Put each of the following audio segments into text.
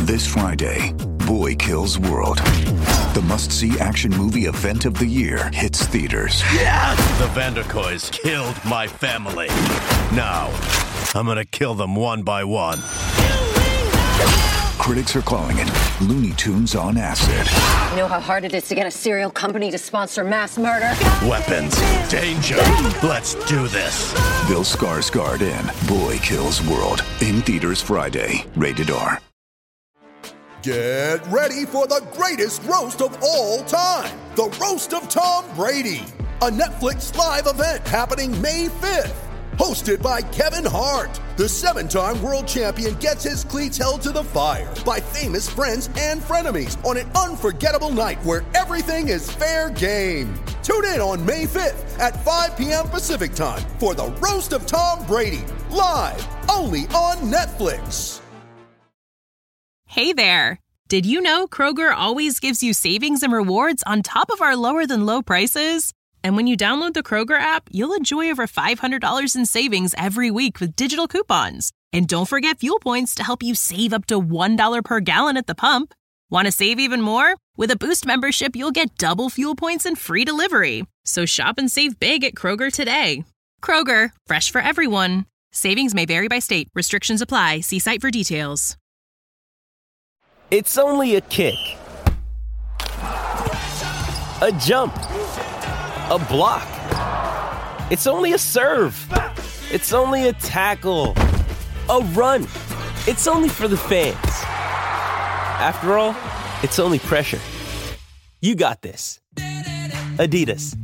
This Friday, Boy Kills World. The must-see action movie event of the year hits theaters. Yes! The Vanderkoys killed my family. Now, I'm gonna kill them one by one. Critics are calling it Looney Tunes on acid. You know how hard it is to get a cereal company to sponsor mass murder? Weapons, danger. Let's do this. Bill Skarsgård in Boy Kills World. In theaters Friday. Rated R. Get ready for the greatest roast of all time. The Roast of Tom Brady. A Netflix live event happening May 5th. Hosted by Kevin Hart. The 7-time world champion gets his cleats held to the fire by famous friends and frenemies on an unforgettable night where everything is fair game. Tune in on May 5th at 5 p.m. Pacific time for the Roast of Tom Brady. Live only on Netflix. Hey there. Did you know Kroger always gives you savings and rewards on top of our lower than low prices? And when you download the Kroger app, you'll enjoy over $500 in savings every week with digital coupons. And don't forget fuel points to help you save up to $1 per gallon at the pump. Want to save even more? With a Boost membership, you'll get double fuel points and free delivery. So shop and save big at Kroger today. Kroger, fresh for everyone. Savings may vary by state. Restrictions apply. See site for details. It's only a kick. A jump. A block. It's only a serve. It's only a tackle. A run. It's only for the fans. After all, it's only pressure. You got this. Adidas.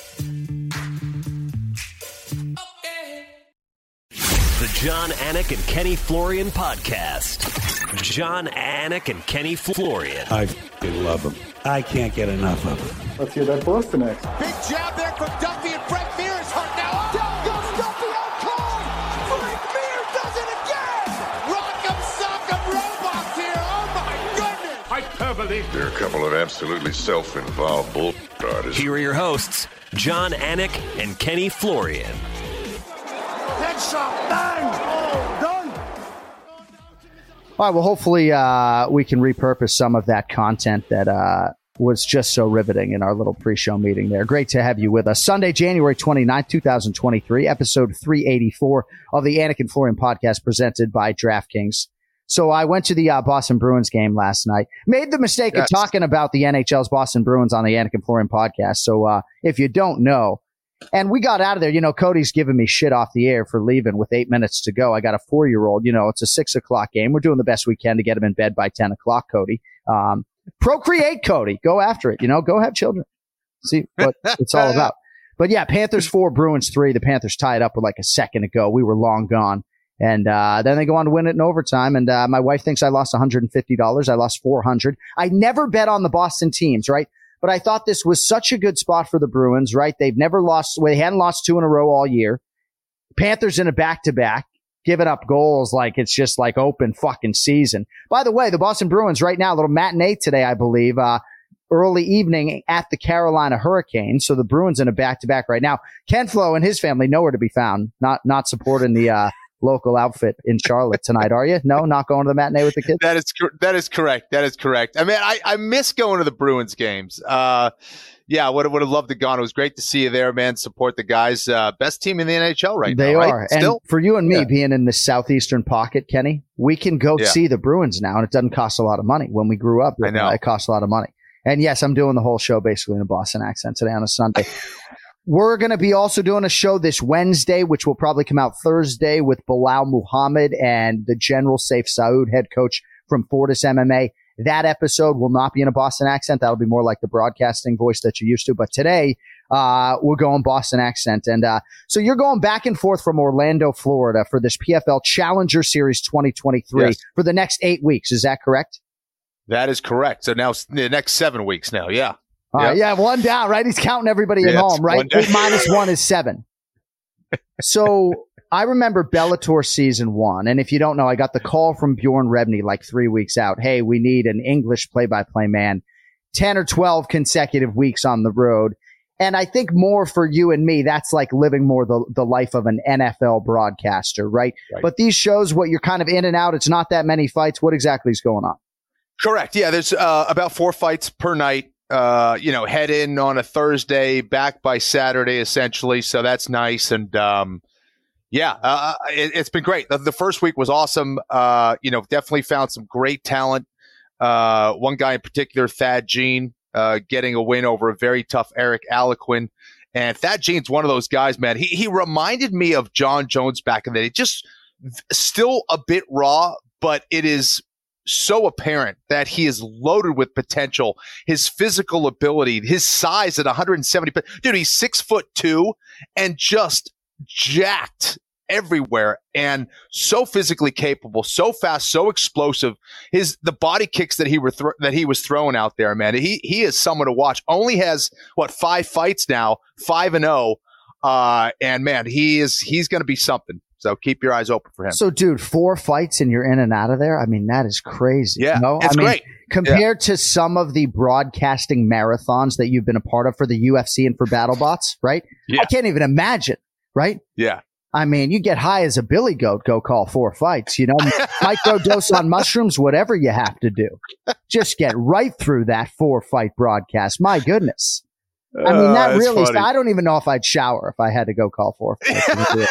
The John Anik and Kenny Florian podcast. John Anik and Kenny Florian. I love them. I can't get enough of them. Let's hear that Boston next. Big jab there from Duffy, and Frank Mir is hurt now. Down goes Duffy, out cold. Frank Mir does it again. Rock'em sock'em robots here. Oh my goodness. Hyperbole. They're a couple of absolutely self-involved bull artists. Here are your hosts, John Anik and Kenny Florian. Headshot, bang. Oh, done. All right, well, hopefully we can repurpose some of that content that was just so riveting in our little pre-show meeting there. Great to have you with us. Sunday, January 29th, 2023, episode 384 of the Anik and Florian podcast presented by DraftKings. So I went to the Boston Bruins game last night. Made the mistake of talking about the NHL's Boston Bruins on the Anik and Florian podcast. So if you don't know, and we got out of there, you know, Cody's giving me shit off the air for leaving with 8 minutes to go. I got a 4-year-old, you know, it's a 6 o'clock game. We're doing the best we can to get him in bed by 10 o'clock, Cody. Procreate, Cody. Go after it, you know, go have children. See what it's all about. But yeah, Panthers 4, Bruins 3. The Panthers tied up with like a second to go. We were long gone. And then they go on to win it in overtime. And my wife thinks I lost $150. I lost $400. I never bet on the Boston teams, right? But I thought this was such a good spot for the Bruins, right? They've never lost. Well, they hadn't lost 2 in a row all year. Panthers in a back-to-back, giving up goals like it's just like open fucking season. By the way, the Boston Bruins right now, a little matinee today, I believe, early evening at the Carolina Hurricanes. So the Bruins in a back-to-back right now. Ken Flo and his family nowhere to be found. Not supporting the local outfit in Charlotte tonight, are you? No, not going to the matinee with the kids? That is correct. I mean, I miss going to the Bruins games. Yeah, I would have loved to go. It was great to see you there, man. Support the guys. Best team in the NHL right now. They are. Right? Still? And for you and me being in the southeastern pocket, Kenny, we can go see the Bruins now, and it doesn't cost a lot of money. When we grew up, I know. It costs a lot of money. And yes, I'm doing the whole show basically in a Boston accent today on a Sunday. We're going to be also doing a show this Wednesday, which will probably come out Thursday, with Bilal Muhammad and the General Saif Saud, head coach from Fortis MMA. That episode will not be in a Boston accent. That'll be more like the broadcasting voice that you're used to. But today, we're going Boston accent. And so you're going back and forth from Orlando, Florida for this PFL Challenger Series 2023 for the next 8 weeks. Is that correct? That is correct. So now the next 7 weeks now. Yeah. Yeah, one down, right? He's counting everybody at home, right? 8 minus 1 is 7. So I remember Bellator season 1. And if you don't know, I got the call from Bjorn Rebney like 3 weeks out. Hey, we need an English play-by-play man. 10 or 12 consecutive weeks on the road. And I think more for you and me, that's like living more the life of an NFL broadcaster, right? But these shows, what you're kind of in and out, it's not that many fights. What exactly is going on? Correct. Yeah, there's about 4 fights per night. Head in on a Thursday, back by Saturday, essentially. So that's nice. And it's been great. The first week was awesome. Definitely found some great talent. One guy in particular, Thad Jean, getting a win over a very tough Eric Aliquin. And Thad Jean's one of those guys, man. He reminded me of John Jones back in the day. Just still a bit raw, but it is so apparent that he is loaded with potential. His physical ability, his size at 170. Dude, he's 6'2" and just jacked everywhere and so physically capable, so fast, so explosive. The body kicks that he was throwing out there, man. He is someone to watch. Only has 5 fights now, 5-0, and man, he's going to be something. So keep your eyes open for him. So, dude, 4 fights and you're in and out of there. I mean, that is crazy. Yeah, it's great compared to some of the broadcasting marathons that you've been a part of for the UFC and for BattleBots, right? Yeah. I can't even imagine, right? Yeah. I mean, you get high as a billy goat, go call 4 fights, microdose on mushrooms, whatever you have to do. Just get right through that 4-fight broadcast. My goodness. I mean, that really, I don't even know if I'd shower if I had to go call 4 fights.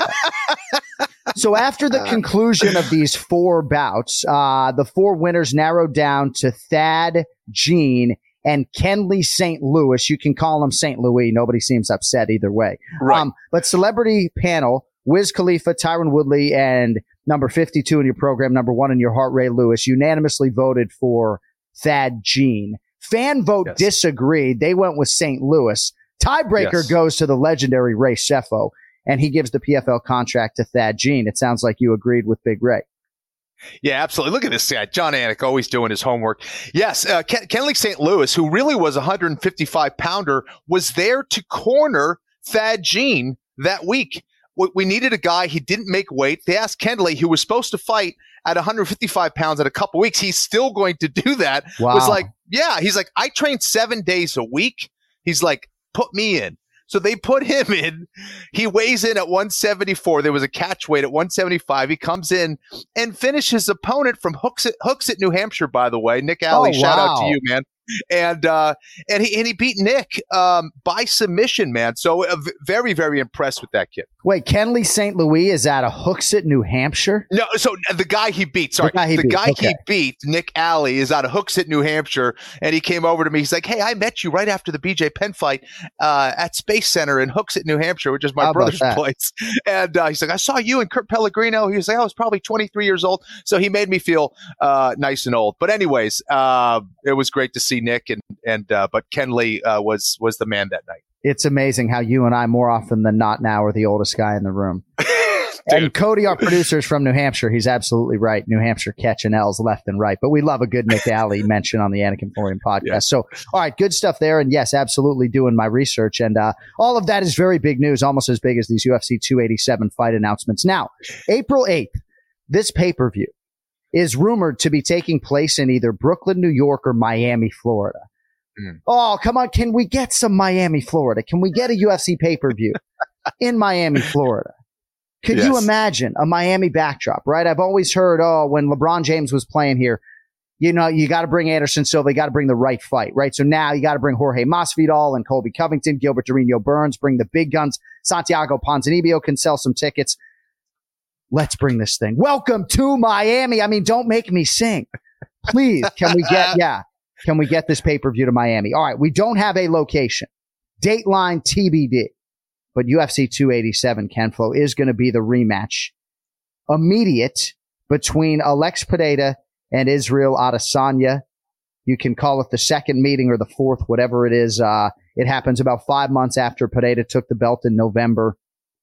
So after the conclusion of these 4 bouts, the 4 winners narrowed down to Thad Jean and Kenley St. Louis. You can call him St. Louis. Nobody seems upset either way. Right. But celebrity panel, Wiz Khalifa, Tyron Woodley, and number 52 in your program, number 1 in your heart, Ray Lewis, unanimously voted for Thad Jean. Fan vote disagreed. They went with St. Louis. Tiebreaker goes to the legendary Ray Sefo, and he gives the PFL contract to Thad Jean. It sounds like you agreed with Big Ray. Yeah, absolutely. Look at this guy, John Anik, always doing his homework. Yes, Kenley St. Louis, who really was a 155-pounder, was there to corner Thad Jean that week. We needed a guy. He didn't make weight. They asked Kenley, who was supposed to fight at 155 pounds in a couple weeks. He's still going to do that. Wow. Was like, yeah, he's like, I train 7 days a week. He's like, put me in. So they put him in. He weighs in at 174. There was a catch weight at 175. He comes in and finishes his opponent from Hooksett, New Hampshire, by the way. Nick Alley, shout out to you, man. And he beat Nick by submission, man. So very, very impressed with that kid. Wait, Kenley St. Louis is out of Hooksett, New Hampshire? No, so the guy he beat, he beat, Nick Alley, is out of Hooksett, New Hampshire, and he came over to me. He's like, hey, I met you right after the BJ Penn fight at Space Center in Hooksett, New Hampshire, which is my brother's place. And he's like, I saw you and Kurt Pellegrino. He was like, I was probably 23 years old. So he made me feel nice and old. But anyways, it was great to see Nick, but Kenley was the man that night. It's amazing how you and I, more often than not now, are the oldest guy in the room. And Cody, our producer, is from New Hampshire. He's absolutely right. New Hampshire catching L's left and right. But we love a good Nick Alley mention on the Anik and Florian podcast. Yeah. So, all right, good stuff there. And yes, absolutely doing my research. And all of that is very big news, almost as big as these UFC 287 fight announcements. Now, April 8th, this pay-per-view is rumored to be taking place in either Brooklyn, New York, or Miami, Florida. Oh, come on. Can we get some Miami, Florida? Can we get a UFC pay-per-view in Miami, Florida? Could you imagine a Miami backdrop, right? I've always heard, when LeBron James was playing here, you got to bring Anderson Silva, you got to bring the right fight, right? So now you got to bring Jorge Masvidal and Colby Covington, Gilbert Durinho Burns, bring the big guns. Santiago Ponzinibbio can sell some tickets. Let's bring this thing. Welcome to Miami. I mean, don't make me sing. Please, can we get this pay-per-view to Miami? All right, we don't have a location. Dateline TBD. But UFC 287, Kenflo, is going to be the rematch. Immediate between Alex Pereira and Israel Adesanya. You can call it the second meeting or the fourth, whatever it is. It happens about 5 months after Pereira took the belt in November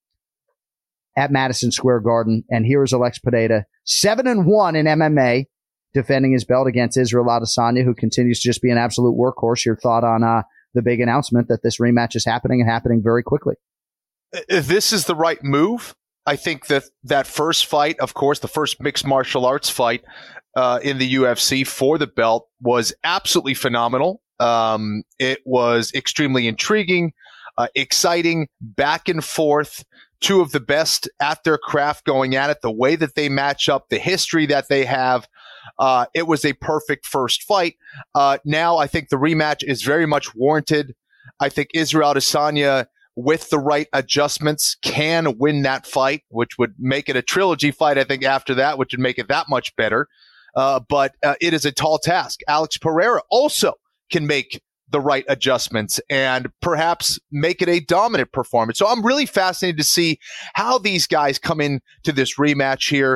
at Madison Square Garden. And here is Alex Pereira, 7-1 in MMA, defending his belt against Israel Adesanya, who continues to just be an absolute workhorse. Your thought on the big announcement that this rematch is happening and happening very quickly? This is the right move. I think that first fight, of course, the first mixed martial arts fight in the UFC for the belt was absolutely phenomenal. It was extremely intriguing, exciting, back and forth. Two of the best at their craft going at it, the way that they match up, the history that they have. it was a perfect first fight. Now I think the rematch is very much warranted. I think Israel Adesanya, with the right adjustments, can win that fight, which would make it a trilogy fight, I think, after that, which would make it that much better. But it is a tall task. Alex Pereira also can make the right adjustments and perhaps make it a dominant performance. So I'm really fascinated to see how these guys come in to this rematch here.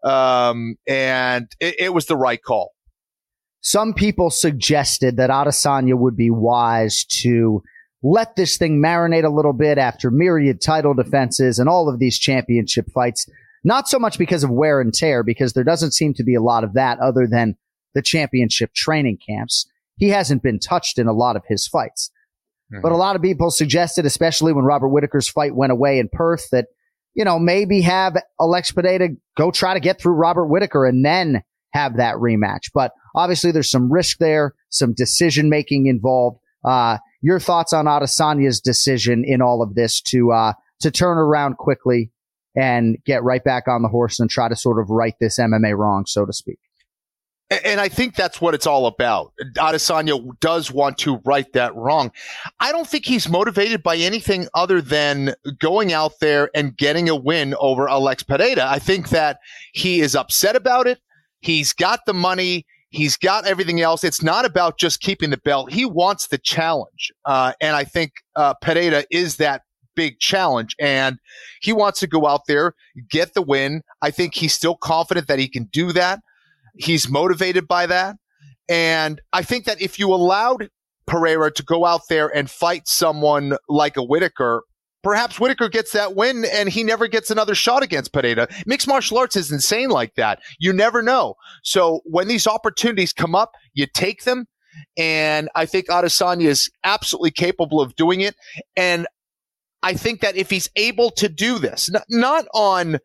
And it was the right call. Some people suggested that Adesanya would be wise to let this thing marinate a little bit after myriad title defenses and all of these championship fights. Not so much because of wear and tear, because there doesn't seem to be a lot of that other than the championship training camps. He hasn't been touched in a lot of his fights. Mm-hmm. But a lot of people suggested, especially when Robert Whittaker's fight went away in Perth, that, maybe have Alex Pereira go try to get through Robert Whittaker and then have that rematch. But obviously there's some risk there, some decision making involved. Your thoughts on Adesanya's decision in all of this to turn around quickly and get right back on the horse and try to sort of right this MMA wrong, so to speak? And I think that's what it's all about. Adesanya does want to right that wrong. I don't think he's motivated by anything other than going out there and getting a win over Alex Pereira. I think that he is upset about it. He's got the money. He's got everything else. It's not about just keeping the belt. He wants the challenge. And I think Pereira is that big challenge. And he wants to go out there, get the win. I think he's still confident that he can do that. He's motivated by that. And I think that if you allowed Pereira to go out there and fight someone like a Whittaker, perhaps Whittaker gets that win and he never gets another shot against Pereira. Mixed martial arts is insane like that. You never know. So when these opportunities come up, you take them. And I think Adesanya is absolutely capable of doing it. And I think that if he's able to do this, not on,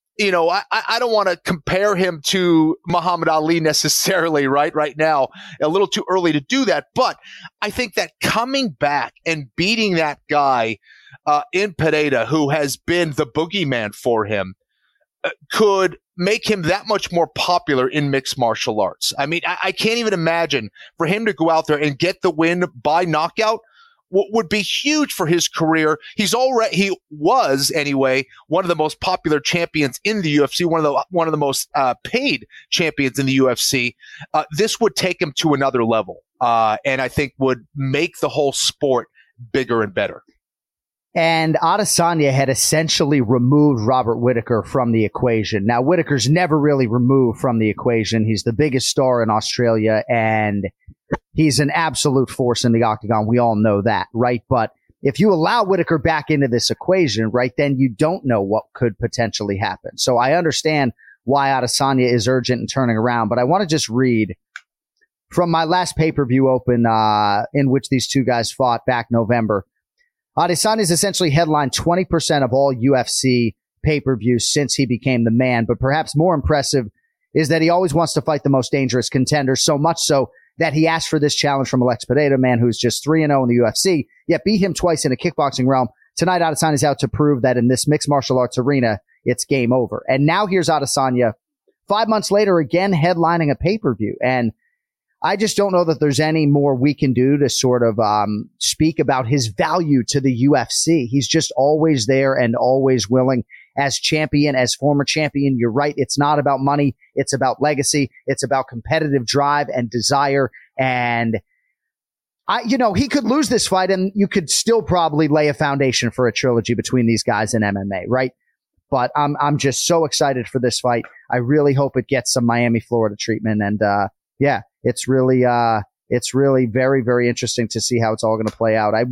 I don't want to compare him to Muhammad Ali necessarily right now, a little too early to do that. But I think that coming back and beating that guy in Pereira, who has been the boogeyman for him, could make him that much more popular in mixed martial arts. I mean, I can't even imagine for him to go out there and get the win by knockout would be huge for his career. He was anyway, one of the most popular champions in the UFC, one of the most paid champions in the UFC. This would take him to another level, and I think would make the whole sport bigger and better. And Adesanya had essentially removed Robert Whittaker from the equation. Now, Whittaker's never really removed from the equation. He's the biggest star in Australia, and he's an absolute force in the octagon. We all know that, right? But if you allow Whittaker back into this equation, right, then you don't know what could potentially happen. So I understand why Adesanya is urgent in turning around, but I want to just read from my last pay-per-view open in which these two guys fought back November. Adesanya's essentially headlined 20% of all UFC pay-per-views since he became the man, but perhaps more impressive is that he always wants to fight the most dangerous contender, so much so that he asked for this challenge from Alex Pereira, man who's just 3-0 in the UFC, yet beat him twice in a kickboxing realm. Tonight, Adesanya is out to prove that in this mixed martial arts arena, it's game over. And now here's Adesanya 5 months later, again headlining a pay-per-view. And I just don't know that there's any more we can do to sort of speak about his value to the UFC. He's just always there and always willing. As champion, as former champion, you're right. It's not about money. It's about legacy. It's about competitive drive and desire. And he could lose this fight and you could still probably lay a foundation for a trilogy between these guys in MMA, right? But I'm just so excited for this fight. I really hope it gets some Miami, Florida treatment. And, it's really very, very interesting to see how it's all going to play out.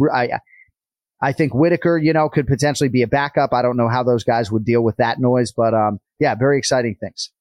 I think Whittaker, could potentially be a backup. I don't know how those guys would deal with that noise, but very exciting things.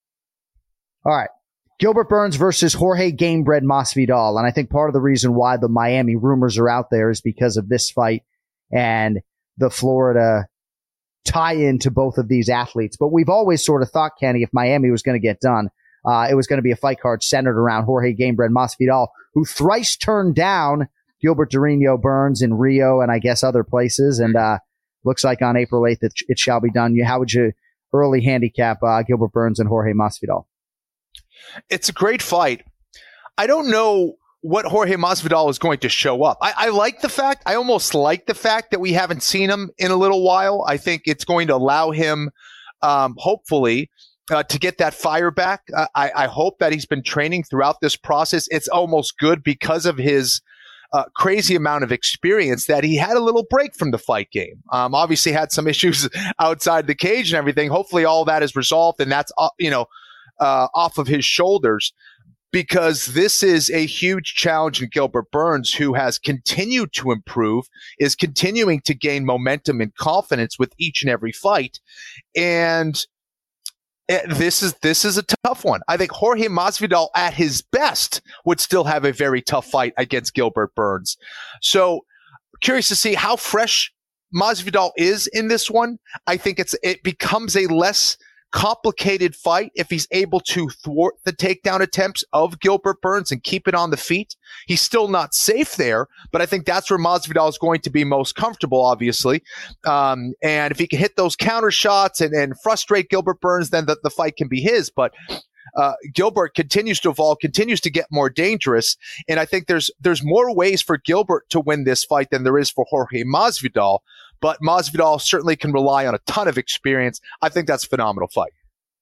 All right. Gilbert Burns versus Jorge Gamebred Masvidal. And I think part of the reason why the Miami rumors are out there is because of this fight and the Florida tie-in to both of these athletes. But we've always sort of thought, Kenny, if Miami was going to get done, it was going to be a fight card centered around Jorge Gamebred Masvidal, who thrice turned down Gilbert Durinho Burns in Rio and I guess other places. And looks like on April 8th it shall be done. How would you early handicap Gilbert Burns and Jorge Masvidal? It's a great fight. I don't know what Jorge Masvidal is going to show up. I almost like the fact that we haven't seen him in a little while. I think it's going to allow him, hopefully, to get that fire back. I hope that he's been training throughout this process. It's almost good because of his crazy amount of experience that he had a little break from the fight game. Obviously had some issues outside the cage and everything. Hopefully all that is resolved and that's, off of his shoulders, because this is a huge challenge in Gilbert Burns, who has continued to improve, is continuing to gain momentum and confidence with each and every fight. And this is a tough one. I think Jorge Masvidal at his best would still have a very tough fight against Gilbert Burns. So curious to see how fresh Masvidal is in this one. I think it becomes a less complicated fight if he's able to thwart the takedown attempts of Gilbert Burns and keep it on the feet. He's still not safe there, but I think that's where Masvidal is going to be most comfortable, obviously. And if he can hit those counter shots and frustrate Gilbert Burns, then the fight can be his. But Gilbert continues to evolve, continues to get more dangerous. And I think there's more ways for Gilbert to win this fight than there is for Jorge Masvidal. But Masvidal certainly can rely on a ton of experience. I think that's a phenomenal fight.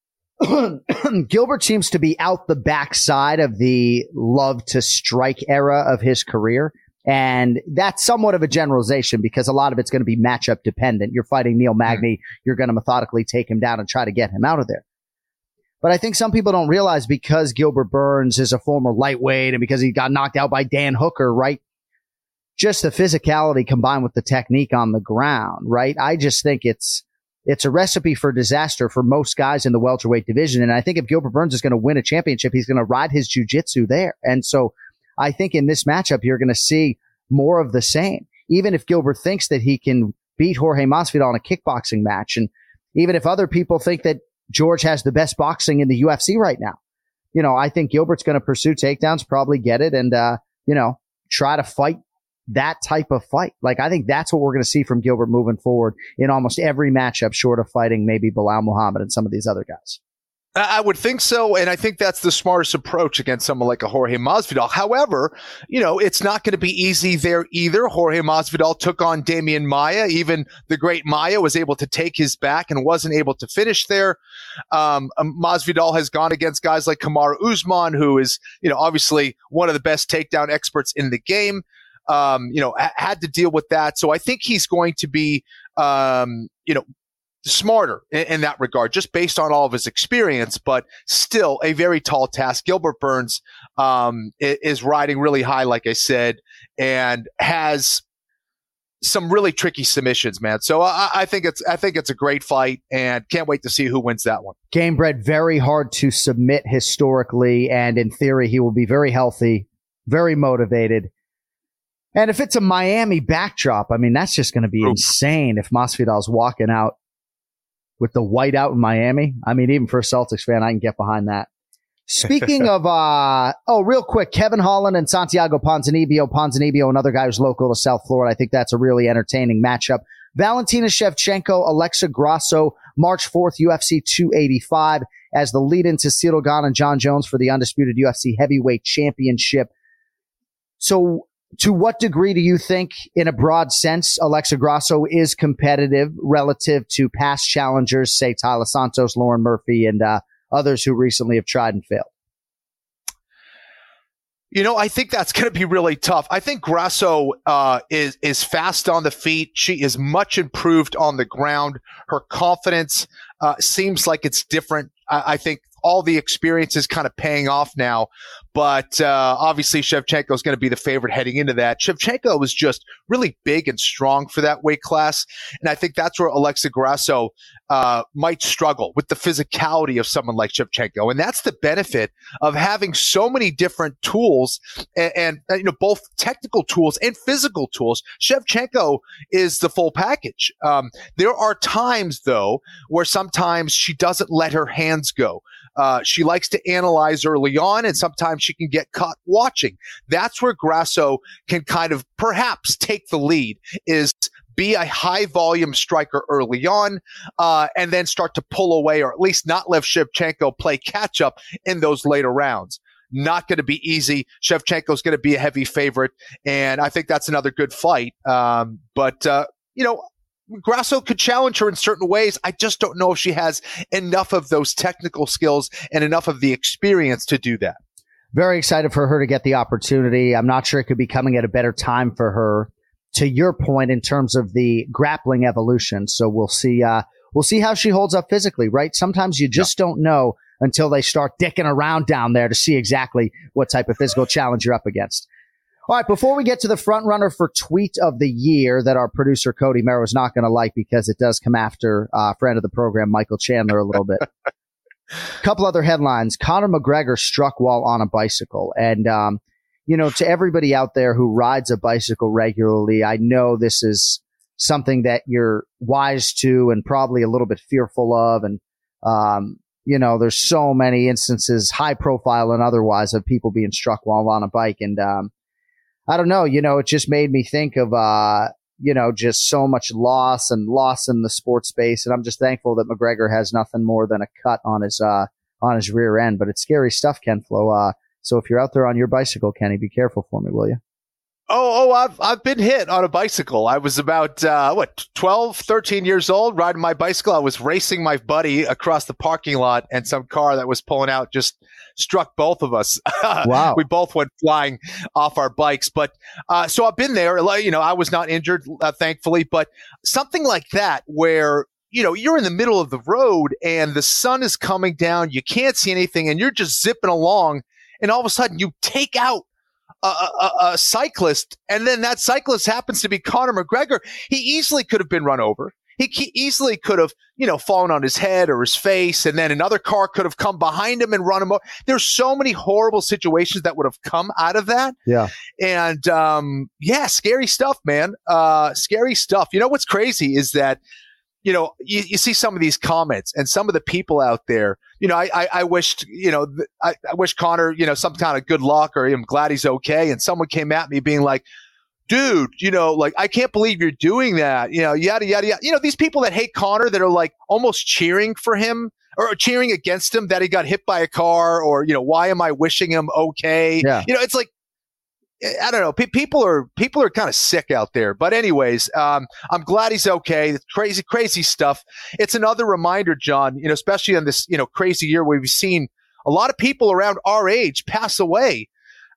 Gilbert seems to be out the backside of the love to strike era of his career. And that's somewhat of a generalization because a lot of it's going to be matchup dependent. You're fighting Neil Magny. You're going to methodically take him down and try to get him out of there. But I think some people don't realize, because Gilbert Burns is a former lightweight and because he got knocked out by Dan Hooker, right? Just the physicality combined with the technique on the ground, right? I just think it's a recipe for disaster for most guys in the welterweight division. And I think if Gilbert Burns is going to win a championship, he's going to ride his jiu-jitsu there. And so I think in this matchup, you're going to see more of the same. Even if Gilbert thinks that he can beat Jorge Masvidal in a kickboxing match, and even if other people think that George has the best boxing in the UFC right now, I think Gilbert's going to pursue takedowns, probably get it, and, try to fight that type of fight. Like, I think that's what we're going to see from Gilbert moving forward in almost every matchup, short of fighting maybe Bilal Muhammad and some of these other guys. I would think so, and I think that's the smartest approach against someone like a Jorge Masvidal. However, it's not going to be easy there either. Jorge Masvidal took on Damian Maia. Even the great Maia was able to take his back and wasn't able to finish there. Masvidal has gone against guys like Kamaru Usman, who is, obviously one of the best takedown experts in the game. Had to deal with that. So I think he's going to be, smarter in that regard, just based on all of his experience, but still a very tall task. Gilbert Burns is riding really high, like I said, and has some really tricky submissions, man. So I think it's a great fight, and can't wait to see who wins that one. Gamebred, very hard to submit historically, and in theory, he will be very healthy, very motivated. And if it's a Miami backdrop, I mean, that's just going to be insane if Masvidal's walking out with the whiteout in Miami. I mean, even for a Celtics fan, I can get behind that. Speaking of, real quick, Kevin Holland and Santiago Ponzinibbio. Ponzinibbio, another guy who's local to South Florida. I think that's a really entertaining matchup. Valentina Shevchenko, Alexa Grasso, March 4th, UFC 285, as the lead-in to Ciryl Gane and John Jones for the undisputed UFC heavyweight championship. So, to what degree do you think, in a broad sense, Alexa Grasso is competitive relative to past challengers, say Tyler Santos, Lauren Murphy, and others who recently have tried and failed? I think that's going to be really tough. I think Grasso is fast on the feet. She is much improved on the ground. Her confidence seems like it's different. I think all the experience is kind of paying off now. But obviously, Shevchenko is going to be the favorite heading into that. Shevchenko was just really big and strong for that weight class. And I think that's where Alexa Grasso might struggle with the physicality of someone like Shevchenko. And that's the benefit of having so many different tools and both technical tools and physical tools. Shevchenko is the full package. There are times, though, where sometimes she doesn't let her hands go. She likes to analyze early on, and sometimes she can get caught watching. That's where Grasso can kind of perhaps take the lead, is be a high volume striker early on, and then start to pull away, or at least not let Shevchenko play catch up in those later rounds. Not going to be easy. Shevchenko's going to be a heavy favorite, and I think that's another good fight. But Grasso could challenge her in certain ways. I just don't know if she has enough of those technical skills and enough of the experience to do that. Very excited for her to get the opportunity. I'm not sure it could be coming at a better time for her, to your point, in terms of the grappling evolution. So we'll see how she holds up physically, right? Sometimes you just don't know until they start dicking around down there to see exactly what type of physical challenge you're up against. All right, before we get to the front runner for tweet of the year that our producer Cody Merrow is not going to like because it does come after friend of the program Michael Chandler a little bit. Couple other headlines. Conor McGregor struck while on a bicycle. And, to everybody out there who rides a bicycle regularly, I know this is something that you're wise to and probably a little bit fearful of. And, there's so many instances, high profile and otherwise, of people being struck while on a bike. And, I don't know, it just made me think of, just so much loss in the sports space. And I'm just thankful that McGregor has nothing more than a cut on his rear end. But it's scary stuff, Ken Flo. So if you're out there on your bicycle, Kenny, be careful for me, will you? I've been hit on a bicycle. I was about 12, 13 years old, riding my bicycle. I was racing my buddy across the parking lot, and some car that was pulling out just struck both of us. Wow. We both went flying off our bikes. But so I've been there. I was not injured, thankfully. But something like that, where you're in the middle of the road and the sun is coming down, you can't see anything, and you're just zipping along, and all of a sudden you take out a cyclist, and then that cyclist happens to be Conor McGregor. He easily could have been run over. He easily could have, fallen on his head or his face, and then another car could have come behind him and run him over. There's so many horrible situations that would have come out of that. Yeah. And, scary stuff, man. Scary stuff. What's crazy is that, you see some of these comments and some of the people out there, I wished, I wish Conor, some kind of good luck, or I'm glad he's okay. And someone came at me being like, dude, I can't believe you're doing that. Yada, yada, yada. These people that hate Conor, that are like almost cheering for him or cheering against him that he got hit by a car, or, why am I wishing him okay? Yeah. It's like, I don't know. People are kind of sick out there. But anyways, I'm glad he's okay. It's crazy, crazy stuff. It's another reminder, John, especially in this, crazy year where we've seen a lot of people around our age pass away.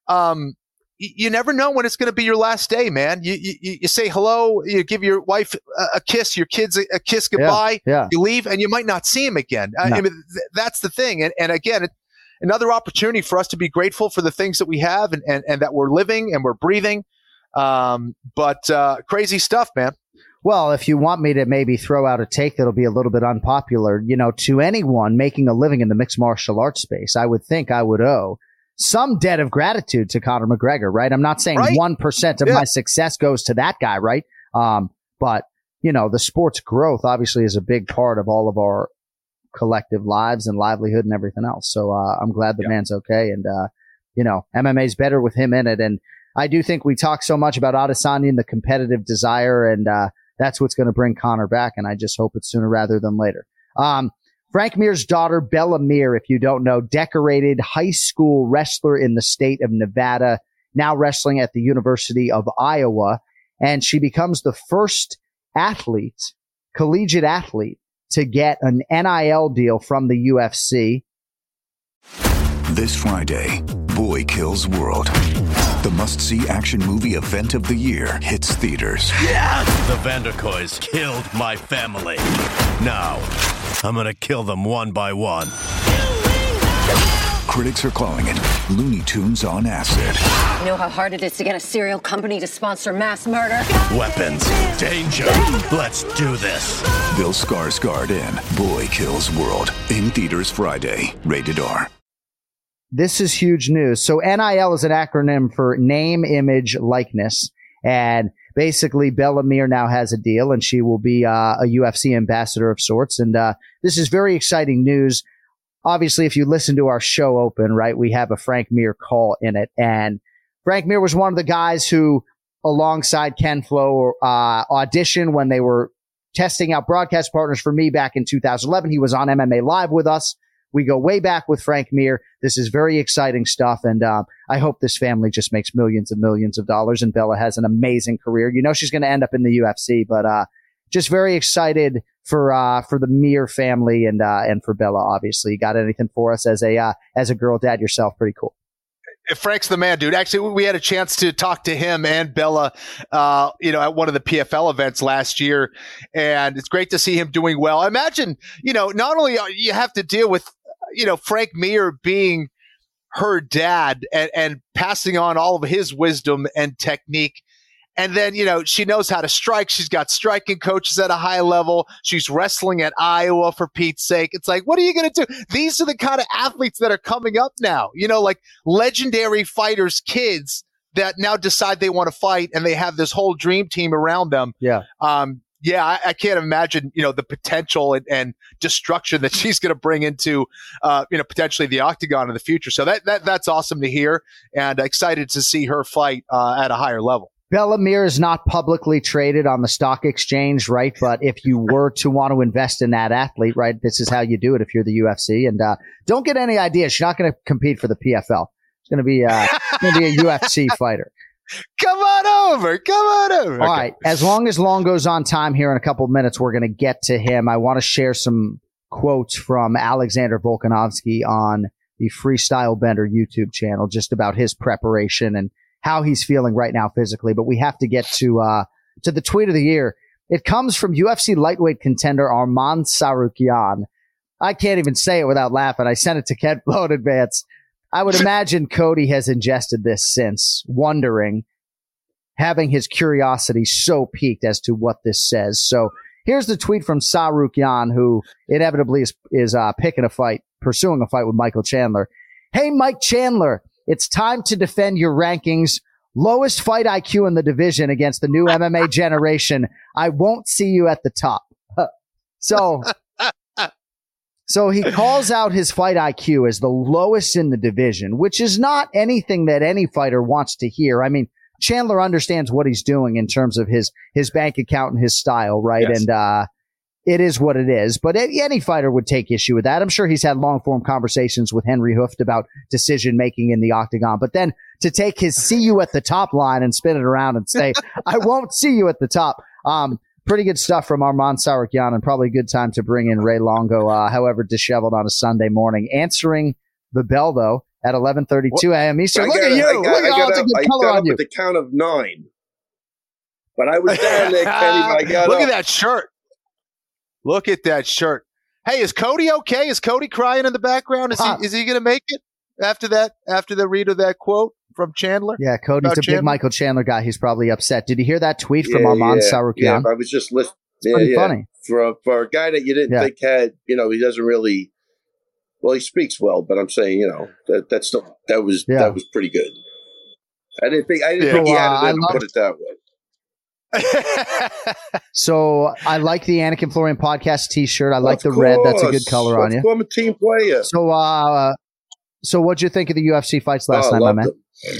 You never know when it's going to be your last day, man. You say hello, you give your wife a kiss, your kids a kiss goodbye. Yeah. You leave, and you might not see him again. No. I mean, that's the thing. And again, another opportunity for us to be grateful for the things that we have and that we're living and we're breathing. But crazy stuff, man. Well, if you want me to maybe throw out a take that'll be a little bit unpopular, to anyone making a living in the mixed martial arts space, I would think I would owe some debt of gratitude to Conor McGregor, right? I'm not saying 1% of my success goes to that guy, right? But, the sport's growth obviously is a big part of all of our collective lives and livelihood and everything else. So I'm glad the man's okay. And, MMA's better with him in it. And I do think we talk so much about Adesanya and the competitive desire, and that's what's going to bring Conor back. And I just hope it's sooner rather than later. Frank Mir's daughter, Bella Mir, if you don't know, decorated high school wrestler in the state of Nevada, now wrestling at the University of Iowa. And she becomes the first collegiate athlete, to get an NIL deal from the UFC. This Friday, Boy Kills World. The must-see action movie event of the year hits theaters. Yes! The Vanderkoys killed my family. Now, I'm gonna kill them one by one. Critics are calling it Looney Tunes on acid. You know how hard it is to get a serial company to sponsor mass murder? Weapons. Danger. Let's do this. Bill Skarsgård in Boy Kills World. In theaters Friday. Rated R. This is huge news. So NIL is an acronym for name, image, likeness. And basically, Bella Mir now has a deal, and she will be a UFC ambassador of sorts. And this is very exciting news. Obviously, if you listen to our show open, right, we have a Frank Mir call in it. And Frank Mir was one of the guys who alongside Ken Flo audition when they were testing out broadcast partners for me back in 2011. He was on MMA Live with us. We go way back with Frank Mir. This is very exciting stuff, and I hope this family just makes millions and millions of dollars, and Bella has an amazing career. You know she's going to end up in the UFC, but just very excited for the Mir family and for Bella, obviously. You got anything for us as a girl dad yourself? Pretty cool. Frank's the man, dude. Actually, we had a chance to talk to him and Bella, at one of the PFL events last year, and it's great to see him doing well. I imagine, not only you have to deal with, Frank Mir being her dad and passing on all of his wisdom and technique. And then, she knows how to strike. She's got striking coaches at a high level. She's wrestling at Iowa, for Pete's sake. It's like, what are you going to do? These are the kind of athletes that are coming up now, like legendary fighters' kids that now decide they want to fight, and they have this whole dream team around them. Yeah. I can't imagine, the potential and destruction that she's going to bring into, potentially the octagon in the future. So that's awesome to hear, and excited to see her fight at a higher level. Bella Mir is not publicly traded on the stock exchange, right? But if you were to want to invest in that athlete, right, this is how you do it if you're the UFC. And don't get any ideas. She's not going to compete for the PFL. It's going to be a UFC fighter. Come on over. All right. As long as Long goes on time here in a couple of minutes, we're going to get to him. I want to share some quotes from Alexander Volkanovski on the Freestyle Bender YouTube channel, just about his preparation and how he's feeling right now physically. But we have to get to the tweet of the year. It comes from UFC lightweight contender Arman Tsarukyan. I can't even say it without laughing. I sent it to Ken Flo in advance. I would imagine Cody has ingested this since, wondering, having his curiosity so piqued as to what this says. So here's the tweet from Tsarukyan, who inevitably is pursuing a fight with Michael Chandler. Hey, Mike Chandler. It's time to defend your rankings. Lowest fight IQ in the division against the new MMA generation. I won't see you at the top. So he calls out his fight IQ as the lowest in the division, which is not anything that any fighter wants to hear. I mean, Chandler understands what he's doing in terms of his bank account and his style, right? Yes. And it is what it is. But any fighter would take issue with that. I'm sure he's had long-form conversations with Henry Hooft about decision-making in the octagon. But then to take his see you at the top line and spin it around and say, I won't see you at the top. Pretty good stuff from Arman Tsarukyan, and probably a good time to bring in Ray Longo, however disheveled on a Sunday morning. Answering the bell, though, at 11:32 a.m. Eastern. Look at you. I got up at the count of 9. But I was down there, Kenny. Look at that shirt. Look at that shirt. Hey, is Cody okay? Is Cody crying in the background? Is he going to make it after the read of that quote from Chandler? Yeah, Cody's a big Michael Chandler guy. He's probably upset. Did you hear that tweet from Arman Tsarukyan? Yeah, I was just listening. It's pretty funny. For a guy that you didn't think had, he doesn't really, well, he speaks well, but I'm saying, that was pretty good. I didn't think he had it in, put it that way. So I like the Anakin Florian podcast T-shirt. I like the red. That's a good color on you. I'm a team player. So what'd you think of the UFC fights last night, my man?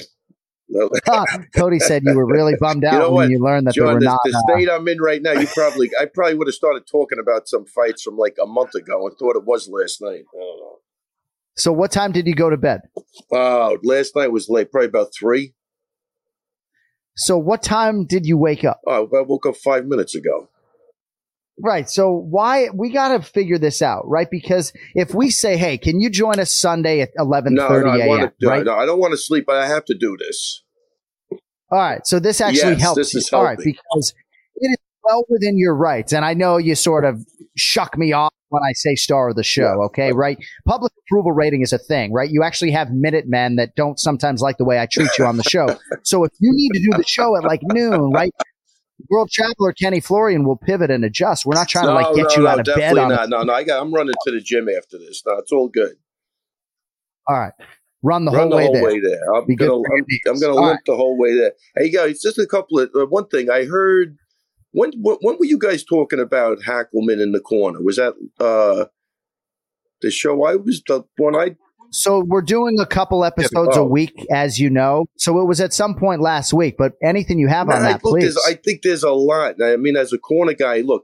Cody said you were really bummed out when you learned that John, they were not. The state I'm in right now, I probably would have started talking about some fights from like a month ago and thought it was last night. I don't know. So what time did you go to bed? Last night was late, probably about 3. So what time did you wake up? I woke up 5 minutes ago. Right. So we got to figure this out, right? Because if we say, hey, can you join us Sunday at 11:30 a.m.? Right? No, I don't want to sleep, but I have to do this. All right. So this actually helps. This is all right, because it is well within your rights. And I know you sort of shuck me off when I say star of the show. Okay. Right. Public approval rating is a thing, right? You actually have Minutemen that don't sometimes like the way I treat you on the show. So if you need to do the show at like noon, right? World Chancellor Kenny Florian will pivot and adjust. We're not trying to get you out of bed. No, I'm running to the gym after this. No, it's all good. All right. Run the whole way there. I'm going to limp the whole way there. Hey, guys, just a couple of one thing. I heard, when were you guys talking about Hackleman in the corner? Was that the show the one I So we're doing a couple episodes a week, as you know. So it was at some point last week, but anything you have on that, please. I think there's a lot. I mean, as a corner guy, look,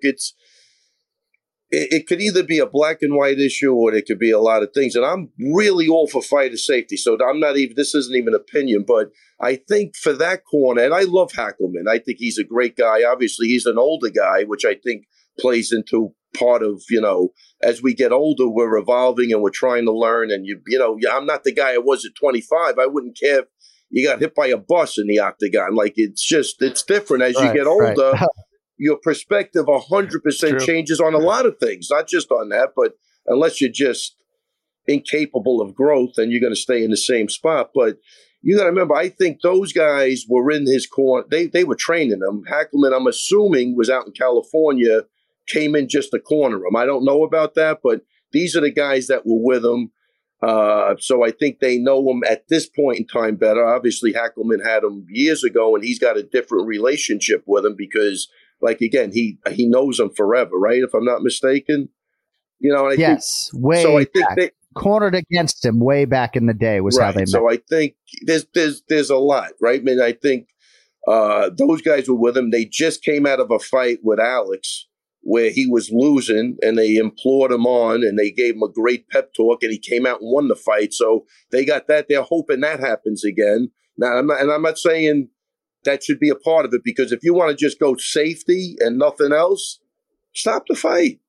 it could either be a black and white issue or it could be a lot of things. And I'm really all for fighter safety. So this isn't even opinion, but I think for that corner, and I love Hackleman. I think he's a great guy. Obviously, he's an older guy, which I think plays into part of, as we get older, we're evolving and we're trying to learn. And, I'm not the guy I was at 25. I wouldn't care if you got hit by a bus in the octagon. Like, it's different as you get older. Right. Your perspective 100% changes on a lot of things, not just on that, but unless you're just incapable of growth, then you're going to stay in the same spot. But you got to remember, I think those guys were in his corner. They were training him. Hackleman, I'm assuming, was out in California, came in just to corner him. I don't know about that, but these are the guys that were with him. So I think they know him at this point in time better. Obviously, Hackleman had him years ago, and he's got a different relationship with him because, like, again, he knows him forever, right? If I'm not mistaken. And I think, way back. They cornered against him way back in the day was how they met. So I think there's a lot, right? I mean, I think those guys were with him. They just came out of a fight with Alex where he was losing, and they implored him on, and they gave him a great pep talk, and he came out and won the fight. So they got that. They're hoping that happens again. Now, I'm not saying that should be a part of it, because if you want to just go safety and nothing else, stop the fight.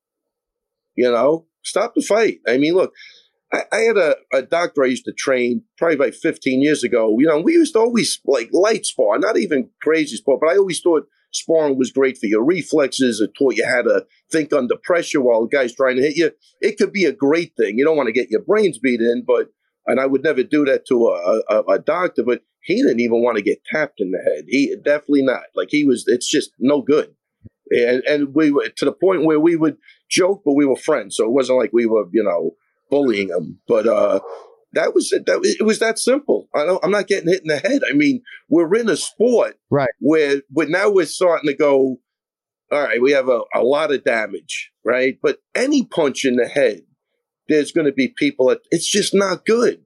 Stop the fight. I mean, look, I had a doctor I used to train probably about 15 years ago. We used to always like light spar, not even crazy spar, but I always thought sparring was great for your reflexes. It taught you how to think under pressure while the guy's trying to hit you. It could be a great thing. You don't want to get your brains beat in, and I would never do that to a doctor, but he didn't even want to get tapped in the head. He definitely not. Like, it's just no good. And we were to the point where we would joke, but we were friends. So it wasn't like we were, bullying him. But that was it. It was that simple. I'm not getting hit in the head. I mean, we're in a sport where now we're starting to go, all right, we have a lot of damage, right? But any punch in the head, there's going to be people it's just not good.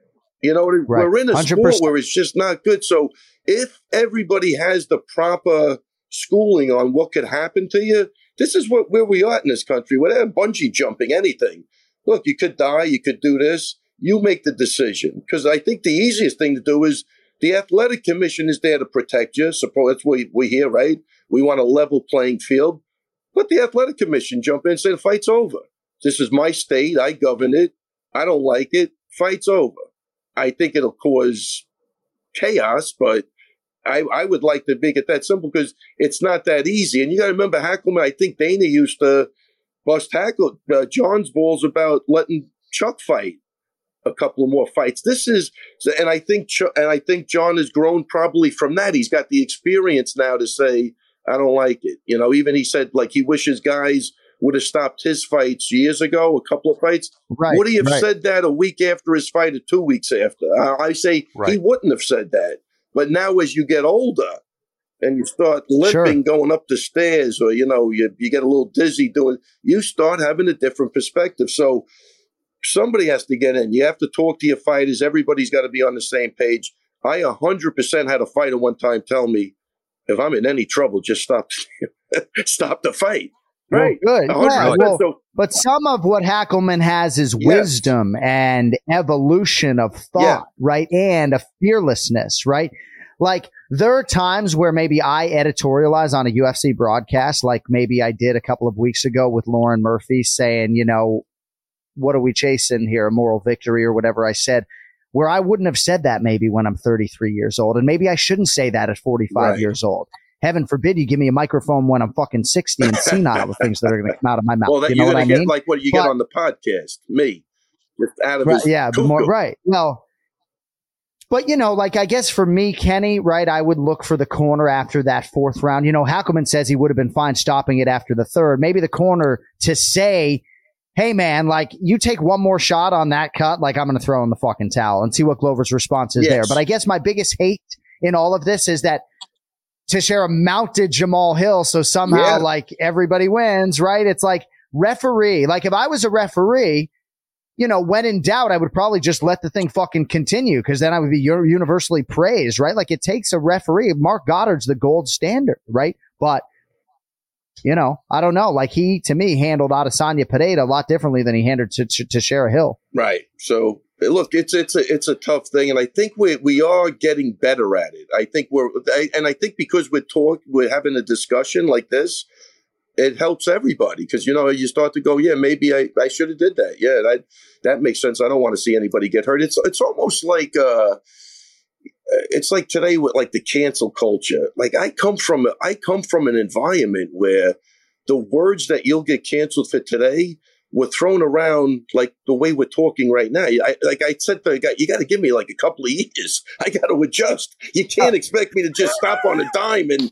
We're in a 100%. Sport where it's just not good. So if everybody has the proper schooling on what could happen to you, this is where we are in this country. Whatever, bungee jumping, anything. Look, you could die. You could do this. You make the decision. Because I think the easiest thing to do is the athletic commission is there to protect you. Suppose that's what we hear, right? We want a level playing field. Let the athletic commission jump in and say the fight's over. This is my state. I govern it. I don't like it. Fight's over. I think it'll cause chaos, but I would like to make it that simple because it's not that easy. And you got to remember, Hackleman, I think Dana used to bust John's balls about letting Chuck fight a couple of more fights. And I think John has grown probably from that. He's got the experience now to say, I don't like it. Even he said, like, he wishes guys would have stopped his fights years ago, a couple of fights. Right, would he have said that a week after his fight or 2 weeks after? I say he wouldn't have said that. But now as you get older and you start limping going up the stairs, or, you get a little dizzy you start having a different perspective. So somebody has to get in. You have to talk to your fighters. Everybody's got to be on the same page. I 100% had a fighter one time tell me, if I'm in any trouble, just stop the fight. Right. Well, good. But some of what Hackleman has is wisdom and evolution of thought, right? And a fearlessness, right? Like, there are times where maybe I editorialize on a UFC broadcast, like maybe I did a couple of weeks ago with Lauren Murphy saying, what are we chasing here? A moral victory or whatever I said, where I wouldn't have said that maybe when I'm 33 years old. And maybe I shouldn't say that at 45 years old. Heaven forbid you give me a microphone when I'm fucking 60 and senile, the things that are going to come out of my mouth. Well, you're going to get like what you get on the podcast, me. Just out of his right. Well, but, like, I guess for me, Kenny, right, I would look for the corner after that fourth round. Hackleman says he would have been fine stopping it after the third. Maybe the corner to say, hey, man, like, you take one more shot on that cut, like, I'm going to throw in the fucking towel and see what Glover's response is there. But I guess my biggest hate in all of this is that Teixeira mounted Jamal Hill, so somehow, like, everybody wins, right? It's like, referee. Like, if I was a referee, when in doubt, I would probably just let the thing fucking continue because then I would be universally praised, right? Like it takes a referee. Mark Goddard's the gold standard, right? But, I don't know. Like to me, handled Adesanya Pereira a lot differently than he handled Teixeira Hill. Right. So, look, it's a tough thing, and I think we are getting better at it. I think I think because we're having a discussion like this, it helps everybody because you start to go, yeah, maybe I should have did that. Yeah, that makes sense. I don't want to see anybody get hurt. It's almost like it's like today with like the cancel culture. Like I come from an environment where the words that you'll get canceled for today were thrown around like the way we're talking right now. I said to the guy, you got to give me like a couple of years. I got to adjust. You can't expect me to just stop on a dime and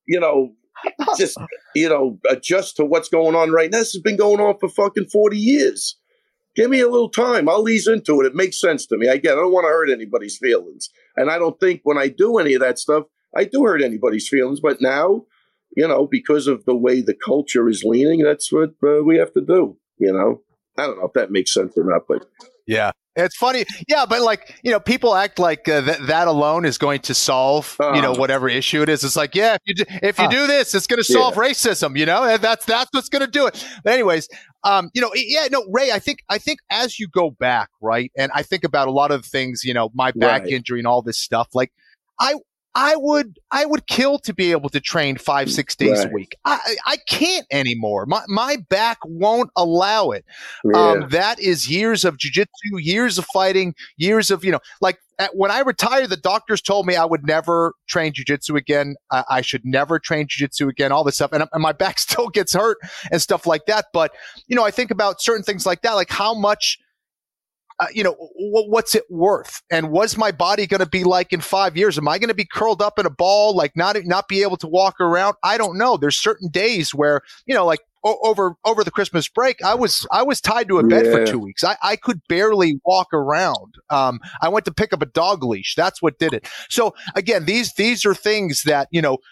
just adjust to what's going on right now. This has been going on for fucking 40 years. Give me a little time. I'll ease into it. It makes sense to me. I don't want to hurt anybody's feelings. And I don't think when I do any of that stuff, I do hurt anybody's feelings. But now, because of the way the culture is leaning, that's what we have to do. I don't know if that makes sense or not, but yeah. It's funny. Yeah, but people act like that alone is going to solve, whatever issue it is. It's like, yeah, if you do this, it's going to solve racism, that's what's going to do it. But anyways, Ray, I think as you go back, right. And I think about a lot of things, my back injury and all this stuff, like I would kill to be able to train 5-6 days a week. I can't anymore. My back won't allow it. Yeah. That is years of jiu-jitsu, years of fighting, years of, when I retired, the doctors told me I would never train jiu-jitsu again. I should never train jiu-jitsu again, all this stuff. And my back still gets hurt and stuff like that. But, I think about certain things like that, like how much, what's it worth? And what's my body going to be like in 5 years? Am I going to be curled up in a ball, like not be able to walk around? I don't know. There's certain days where, like over the Christmas break, I was tied to a bed for 2 weeks. I could barely walk around. I went to pick up a dog leash. That's what did it. So again, these are things that,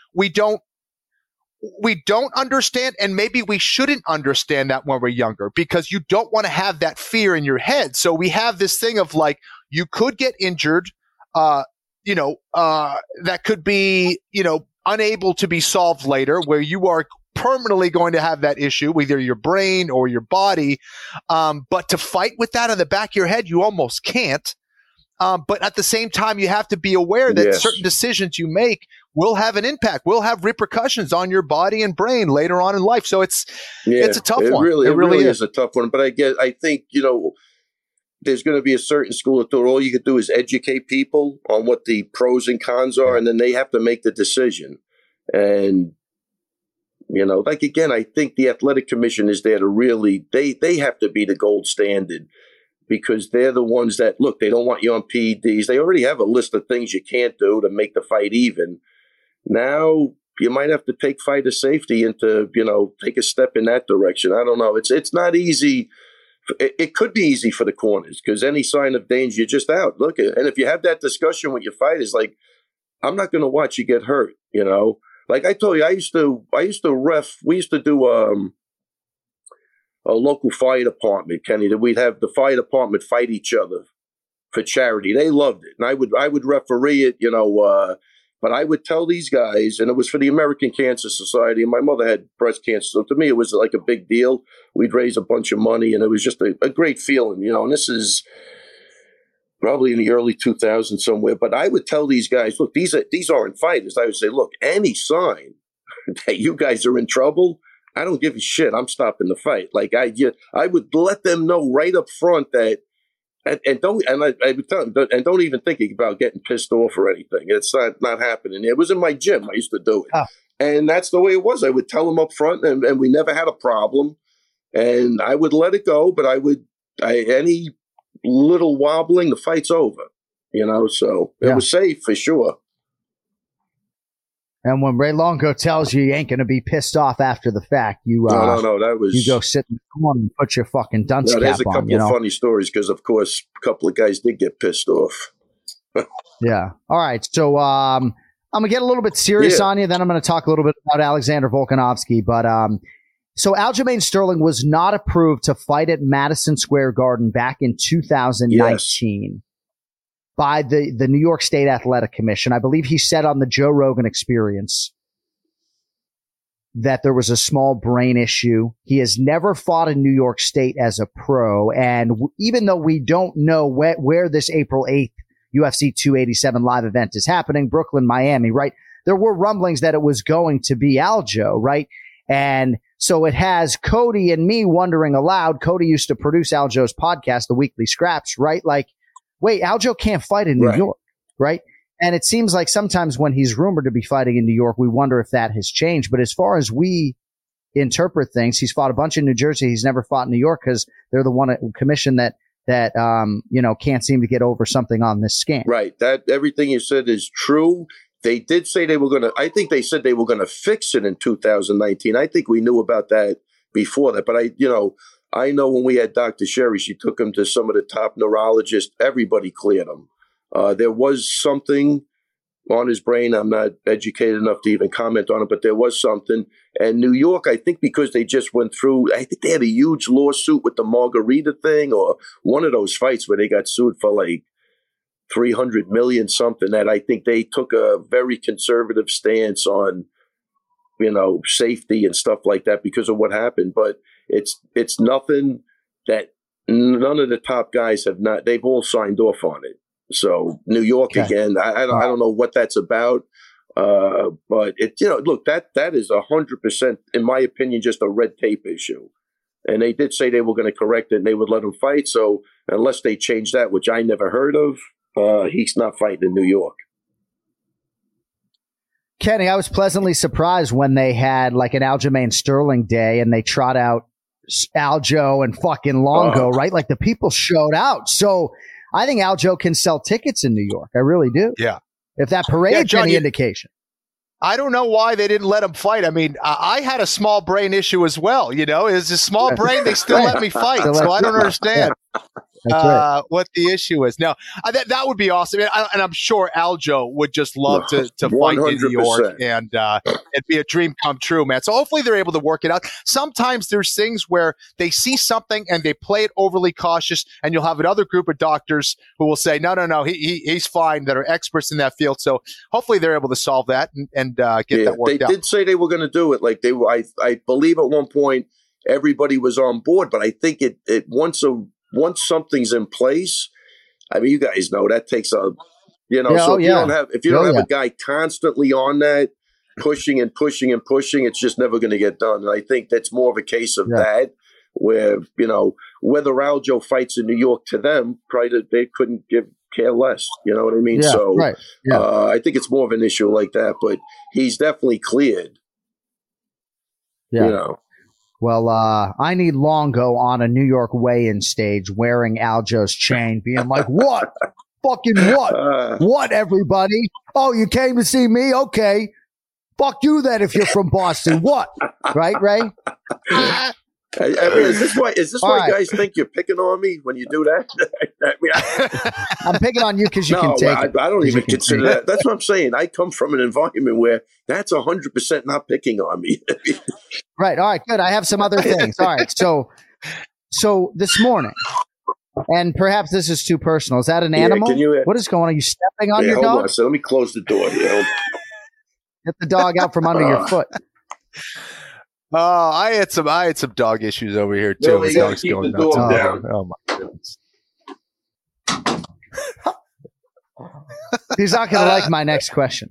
we don't understand, and maybe we shouldn't understand that when we're younger because you don't want to have that fear in your head. So we have this thing of like, you could get injured, that could be, unable to be solved later, where you are permanently going to have that issue, either your brain or your body. But to fight with that in the back of your head, you almost can't. But at the same time, you have to be aware that certain decisions you make will have an impact, will have repercussions on your body and brain later on in life. So it's a tough one. It really is a tough one. But I think, there's going to be a certain school of thought. All you could do is educate people on what the pros and cons are, and then they have to make the decision. And, again, I think the athletic commission is there to really, they have to be the gold standard. Because they're the ones that, look, they don't want you on PEDs. They already have a list of things you can't do to make the fight even. Now you might have to take fighter safety into, take a step in that direction. I don't know. It's not easy. It could be easy for the corners because any sign of danger, you're just out. Look, and if you have that discussion with your fighters, like, I'm not going to watch you get hurt, Like I told you, I used to ref. We used to do a local fire department, Kenny, that we'd have the fire department fight each other for charity. They loved it. And I would referee it, but I would tell these guys, and it was for the American Cancer Society, and my mother had breast cancer. So to me, it was like a big deal. We'd raise a bunch of money, and it was just a great feeling, and this is probably in the early 2000s somewhere. But I would tell these guys, look, these aren't fighters. I would say, look, any sign that you guys are in trouble, I don't give a shit. I'm stopping the fight. Like I would let them know right up front that, I would tell them, and don't even think about getting pissed off or anything. It's not happening. It was in my gym. I used to do it, and that's the way it was. I would tell them up front, and we never had a problem. And I would let it go, but any little wobbling, the fight's over. So it was safe for sure. And when Ray Longo tells you ain't going to be pissed off after the fact, you that was, you go sit in the corner and put your fucking dunce cap on. There's a couple of funny stories because, of course, a couple of guys did get pissed off. Yeah. All right. So I'm going to get a little bit serious on you. Then I'm going to talk a little bit about Alexander Volkanovski. But So Aljamain Sterling was not approved to fight at Madison Square Garden back in 2019 by the New York State Athletic Commission. I believe he said on the Joe Rogan Experience that there was a small brain issue. He has never fought in New York State as a pro. And even though we don't know where this April 8th UFC 287 live event is happening, Brooklyn, Miami, right? There were rumblings that it was going to be Aljo, right? And so it has Cody and me wondering aloud. Cody used to produce Aljo's podcast, The Weekly Scraps, right? Like, wait, Aljo can't fight in New York, right? And it seems like sometimes when he's rumored to be fighting in New York, we wonder if that has changed. But as far as we interpret things, he's fought a bunch in New Jersey. He's never fought in New York because they're the one commission that can't seem to get over something on this scam. Right. That everything you said is true. They did say they were going to, I think they said they were going to fix it in 2019. I think we knew about that before that. But I know when we had Dr. Sherry, she took him to some of the top neurologists. Everybody cleared him. There was something on his brain. I'm not educated enough to even comment on it, but there was something. And New York, I think because they just went through, I think they had a huge lawsuit with the Margarita thing or one of those fights where they got sued for like $300 million something, that I think they took a very conservative stance on, safety and stuff like that because of what happened. But it's nothing that none of the top guys have not, they've all signed off on it. So New York again, I don't know what that's about. But look, that is 100%, in my opinion, just a red tape issue. And they did say they were going to correct it and they would let him fight. So unless they change that, which I never heard of, he's not fighting in New York. Kenny, I was pleasantly surprised when they had like an Aljamain Sterling day and they trot out Aljo and fucking Longo, right? Like the people showed out. So I think Aljo can sell tickets in New York. I really do. Yeah. If that parade's any indication. I don't know why they didn't let him fight. I mean, I had a small brain issue as well. It's a small brain. They still let me fight. So I don't understand what the issue is. Now, that would be awesome. And I'm sure Aljo would just love to fight in New York. And it'd be a dream come true, man. So hopefully they're able to work it out. Sometimes there's things where they see something and they play it overly cautious. And you'll have another group of doctors who will say, no, he's fine, that are experts in that field. So hopefully they're able to solve that and get that worked out. They did say they were going to do it. Like I believe at one point everybody was on board, but I think it once something's in place, I mean, you guys know that takes a, if you don't have a guy constantly on that, pushing and pushing and pushing, it's just never going to get done. And I think that's more of a case of that, where, whether Aljo fights in New York, to them, probably they couldn't care less. You know what I mean? I think it's more of an issue like that, but he's definitely cleared. Yeah. Well, I need Longo on a New York weigh-in stage wearing Aljo's chain, being like, what? Fucking what? What, everybody? Oh, you came to see me? Okay. Fuck you then if you're from Boston. What? Right, Ray? I mean, is this why guys think you're picking on me when you do that? I'm picking on you because you can take it. I don't even consider that. That's what I'm saying. I come from an environment where that's 100% not picking on me. Right. All right. Good. I have some other things. All right. So this morning, and perhaps this is too personal. Is that an animal? What is going on? Are you stepping on your dog? Hold on. So let me close the door here. Get the dog out from under your foot. Oh, I had some dog issues over here too. The dog's going nuts. Oh my goodness. He's not going to like my next question.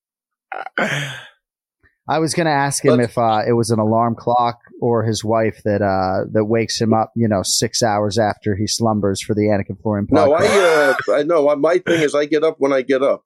I was going to ask him if it was an alarm clock or his wife that wakes him up, 6 hours after he slumbers for the Anik and Florian podcast. No, I know. My thing is I get up when I get up.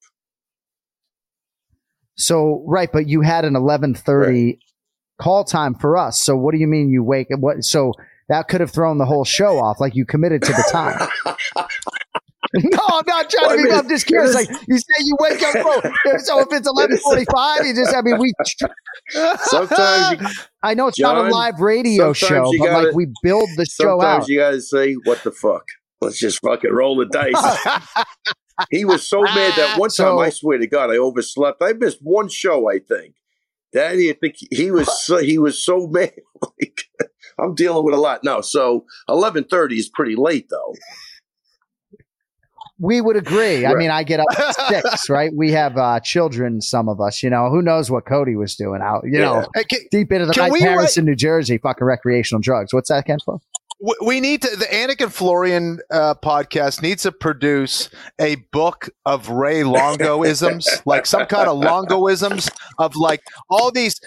So, right, but you had an 11:30 call time for us. So what do you mean you wake up? So that could have thrown the whole show off. Like you committed to the time. No, I'm not trying to be. I'm just curious. Like you say, you wake up. So if it's 11:45, you just. I mean, we. Sometimes I know it's not a live radio show, but like we build the show out. Sometimes you guys say, "What the fuck? Let's just fucking roll the dice." He was so mad that one time. I swear to God, I overslept. I missed one show, I think. Daddy, I think he was so mad. Like, I'm dealing with a lot. No, so 11:30 is pretty late, though. We would agree. Right. I mean, I get up at 6, right? We have children, some of us, who knows what Cody was doing out, deep into the night, Paris in New Jersey, fucking recreational drugs. What's that, Ken? We need to, the Anik and Florian podcast needs to produce a book of Ray Longo-isms, like some kind of Longo-isms of like all these,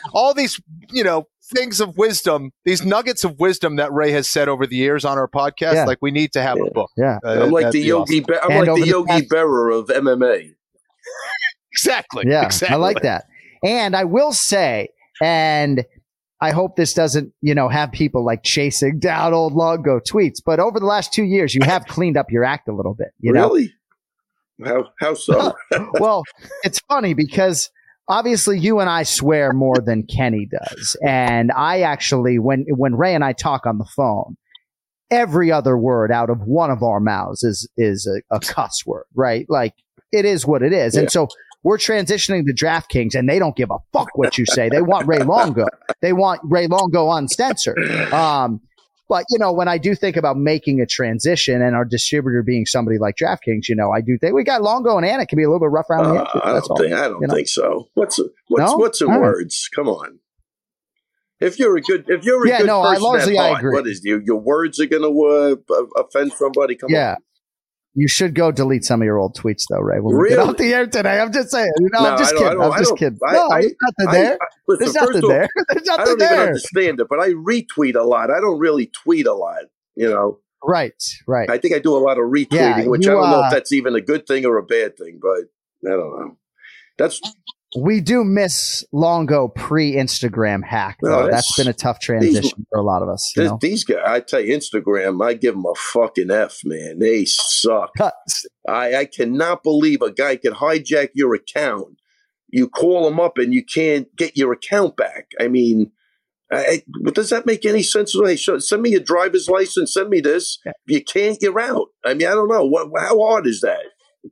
things of wisdom, these nuggets of wisdom that Ray has said over the years on our podcast. Yeah. Like we need to have a book. Yeah. I'm like the Yogi, awesome. I'm like the Yogi Berra of MMA. Exactly. Yeah. Exactly. I like that. And I will say, and I hope this doesn't, have people like chasing down old Longo tweets, but over the last 2 years, you have cleaned up your act a little bit. Really? How so? Well, it's funny because obviously you and I swear more than Kenny does. And I actually, when Ray and I talk on the phone, every other word out of one of our mouths is a cuss word, right? Like it is what it is. Yeah. And so we're transitioning to DraftKings and they don't give a fuck what you say. They want Ray Longo. They want Ray Longo uncensored. But, when I do think about making a transition and our distributor being somebody like DraftKings, I do think we got Longo and Anik can be a little bit rough around the edges. I don't think so. What's in words? Come on. If you're a good person at heart, what is your words are going to offend somebody? Come on. You should go delete some of your old tweets, though, Ray. When we get off the air today, I'm just saying. I'm just kidding. I'm just kidding. No, there's nothing there. There's nothing there. There's nothing there. I don't even understand it, but I retweet a lot. I don't really tweet a lot, Right. I think I do a lot of retweeting, which I don't know if that's even a good thing or a bad thing, but I don't know. We do miss Longo pre-Instagram hack, though. That's been a tough transition for a lot of us. These guys, I tell you, Instagram, I give them a fucking F, man. They suck. I cannot believe a guy can hijack your account. You call him up and you can't get your account back. I mean, does that make any sense? Hey, send me your driver's license. Send me this. If you can't, you're out. I mean, I don't know. How hard is that?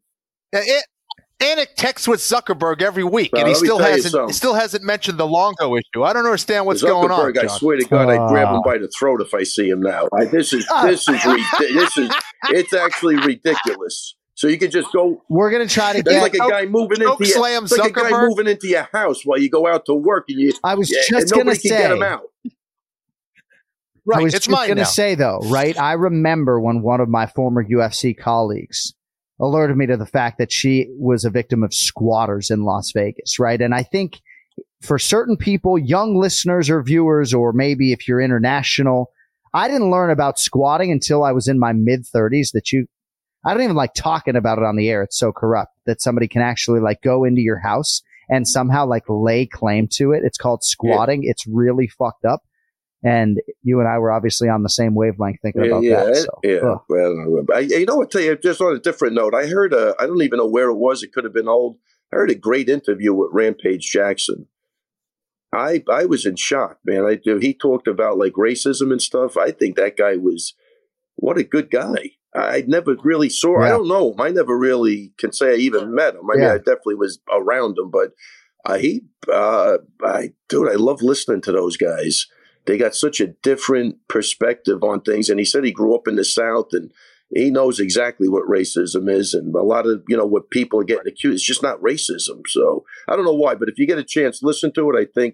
Anik texts with Zuckerberg every week, and he still hasn't mentioned the Longo issue. I don't understand what's going on. I swear to God, I'd grab him by the throat if I see him now. This is it's actually ridiculous. So you could just go. We're gonna try to get like a guy moving into your house while you go out to work, and you. I was just gonna say, get him out. Right, I was just gonna say though, right? I remember when one of my former UFC colleagues alerted me to the fact that she was a victim of squatters in Las Vegas, right? And I think for certain people, young listeners or viewers, or maybe if you're international, I didn't learn about squatting until I was in my mid-30s I don't even like talking about it on the air. It's so corrupt that somebody can actually like go into your house and somehow like lay claim to it. It's called squatting. Yeah. It's really fucked up. And you and I were obviously on the same wavelength thinking about that. So. Well, you know what? Tell you, just on a different note, I heard I don't even know where it was. It could have been old. I heard a great interview with Rampage Jackson. I was in shock, man. He talked about like racism and stuff. I think that guy what a good guy. I never really saw. Yeah. I don't know him. I never really can say I even met him. I mean, I definitely was around him, but I love listening to those guys. They got such a different perspective on things. And he said he grew up in the South and he knows exactly what racism is. And a lot of, what people are getting accused, it's just not racism. So I don't know why, but if you get a chance, listen to it. I think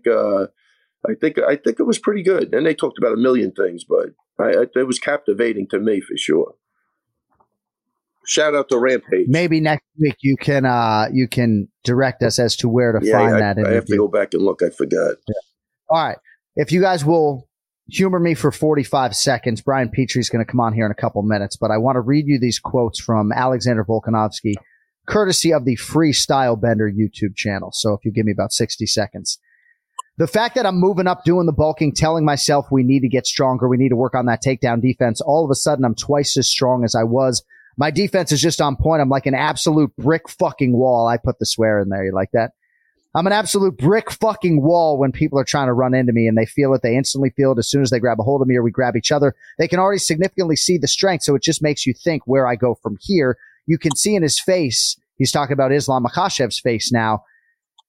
it was pretty good. And they talked about a million things, but it was captivating to me for sure. Shout out to Rampage. Maybe next week you can direct us as to where to find that interview. I have to go back and look. I forgot. Yeah. All right. If you guys will humor me for 45 seconds, Brian Petrie's going to come on here in a couple minutes, but I want to read you these quotes from Alexander Volkanovski, courtesy of the Freestyle Bender YouTube channel. So if you give me about 60 seconds. The fact that I'm moving up, doing the bulking, telling myself we need to get stronger, we need to work on that takedown defense, all of a sudden I'm twice as strong as I was. My defense is just on point. I'm like an absolute brick fucking wall. I put the swear in there. You like that? I'm an absolute brick fucking wall when people are trying to run into me and they feel it. They instantly feel it as soon as they grab a hold of me or we grab each other. They can already significantly see the strength. So it just makes you think where I go from here. You can see in his face, he's talking about Islam Makhachev's face now.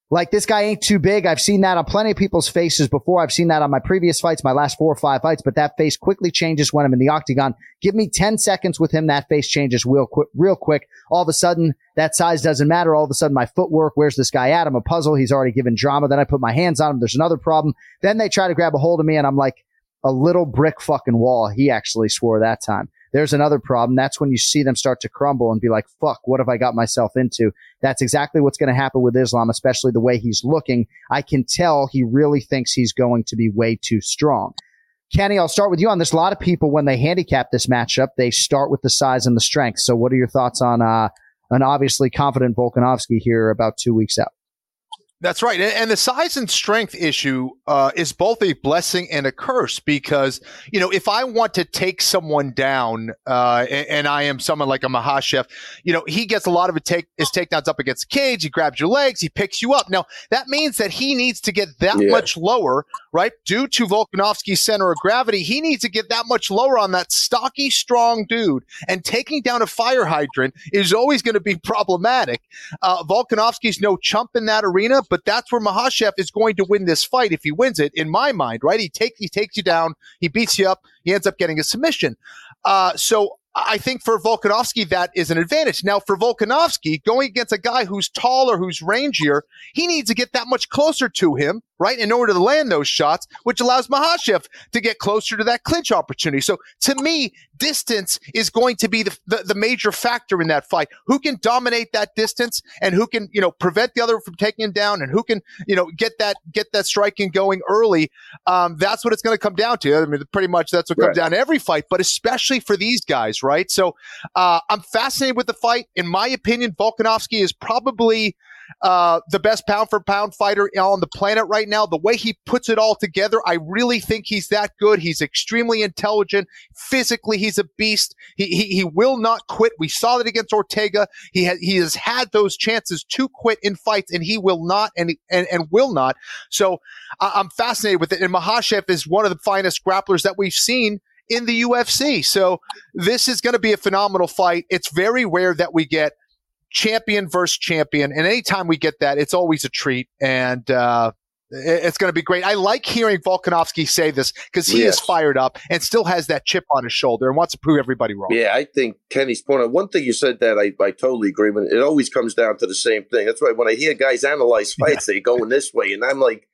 Like, this guy ain't too big. I've seen that on plenty of people's faces before. I've seen that on my previous fights, my last 4 or 5 fights, but that face quickly changes when I'm in the octagon. Give me 10 seconds with him. That face changes real quick. All of a sudden, that size doesn't matter. All of a sudden, my footwork, where's this guy at? I'm a puzzle. He's already given drama. Then I put my hands on him. There's another problem. Then they try to grab a hold of me, and I'm like a little brick fucking wall. He actually swore that time. There's another problem. That's when you see them start to crumble and be like, fuck, what have I got myself into? That's exactly what's going to happen with Islam, especially the way he's looking. I can tell he really thinks he's going to be way too strong. Kenny, I'll start with you on this. A lot of people, when they handicap this matchup, they start with the size and the strength. So what are your thoughts on an obviously confident Volkanovski here about 2 weeks out? That's right. And the size and strength issue is both a blessing and a curse because, you know, if I want to take someone down and I am someone like a Makhachev, you know, he gets a lot of his takedowns up against the cage. He grabs your legs. He picks you up. Now, that means that he needs to get that much lower, right? Due to Volkanovski's center of gravity, he needs to get that much lower on that stocky, strong dude. And taking down a fire hydrant is always going to be problematic. Volkanovski's no chump in that arena. But that's where Makhachev is going to win this fight if he wins it, in my mind, right? He takes you down, he beats you up, he ends up getting a submission. So I think for Volkanovski, that is an advantage. Now, for Volkanovski, going against a guy who's taller, who's rangier, he needs to get that much closer to him, right, in order to land those shots, which allows Makhachev to get closer to that clinch opportunity. So, to me, distance is going to be the major factor in that fight. Who can dominate that distance and who can, you know, prevent the other from taking him down and who can, you know, get that striking going early. That's what it's going to come down to. I mean, pretty much that's what comes down to every fight, but especially for these guys, right? So I'm fascinated with the fight. In my opinion, Volkanovski is probably the best pound for pound fighter on the planet right now. The way he puts it all together, I really think he's that good. He's extremely intelligent. Physically, he's a beast. He will not quit. We saw that against Ortega. He has had those chances to quit in fights, and he will not and will not. So I'm fascinated with it. And Makhachev is one of the finest grapplers that we've seen in the UFC. So this is going to be a phenomenal fight. It's very rare that we get champion versus champion. And anytime we get that, it's always a treat. And it's going to be great. I like hearing Volkanovski say this because he is fired up and still has that chip on his shoulder and wants to prove everybody wrong. Yeah, I think Kenny's point on one thing you said that I totally agree with. It always comes down to the same thing. That's why when I hear guys analyze fights, they go in this way. And I'm like,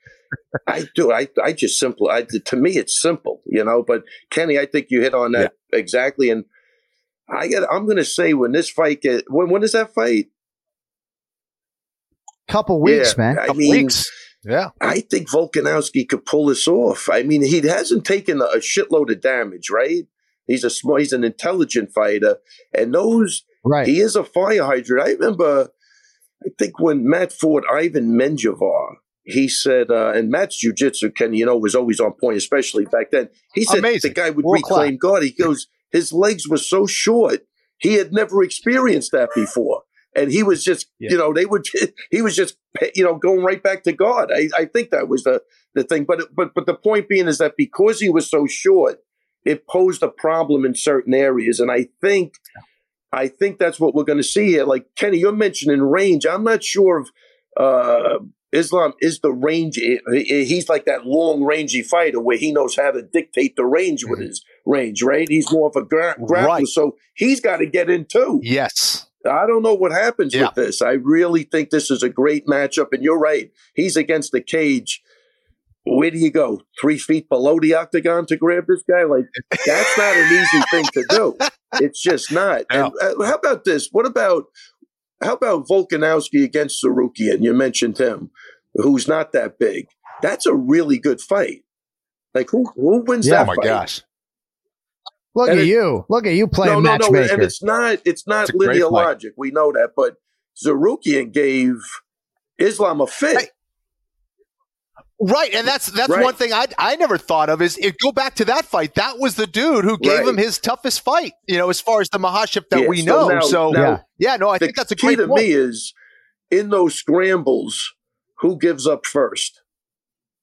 I just to me, it's simple, you know, but Kenny, I think you hit on that exactly. And I'm going to say when this fight when is that fight? Couple weeks, man. Couple weeks. Yeah. I think Volkanovski could pull this off. I mean, he hasn't taken a shitload of damage, right? He's an intelligent fighter. And he is a fire hydrant. I remember, I think when Matt fought Ivan Menjivar, he said, and Matt's jiu-jitsu, Ken, you know, was always on point, especially back then. He said the guy would reclaim God. He goes, his legs were so short, he had never experienced that before. And he was just, you know, he was just, you know, going right back to God. I think that was the thing. But the point being is that because he was so short, it posed a problem in certain areas. And I think that's what we're going to see here. Like, Kenny, you're mentioning range. I'm not sure if Islam is the range. He's like that long, rangy fighter where he knows how to dictate the range with his range, right? He's more of a grappler. So he's got to get in too. Yes. I don't know what happens with this. I really think this is a great matchup. And you're right. He's against the cage. Where do you go? 3 feet below the octagon to grab this guy? Like, that's not an easy thing to do. It's just not. No. And how about this? How about Volkanovski against Tsarukyan? You mentioned him, who's not that big. That's a really good fight. Like, who wins that fight? Oh, my gosh. Look at you playing matchmaker. No, and it's not linear logic. We know that, but Tsarukyan gave Islam a fit. Right, and that's one thing I never thought of is go back to that fight. That was the dude who gave him his toughest fight, you know, as far as the Makhachev that we know. I think that's a great point. The key to me is in those scrambles, who gives up first?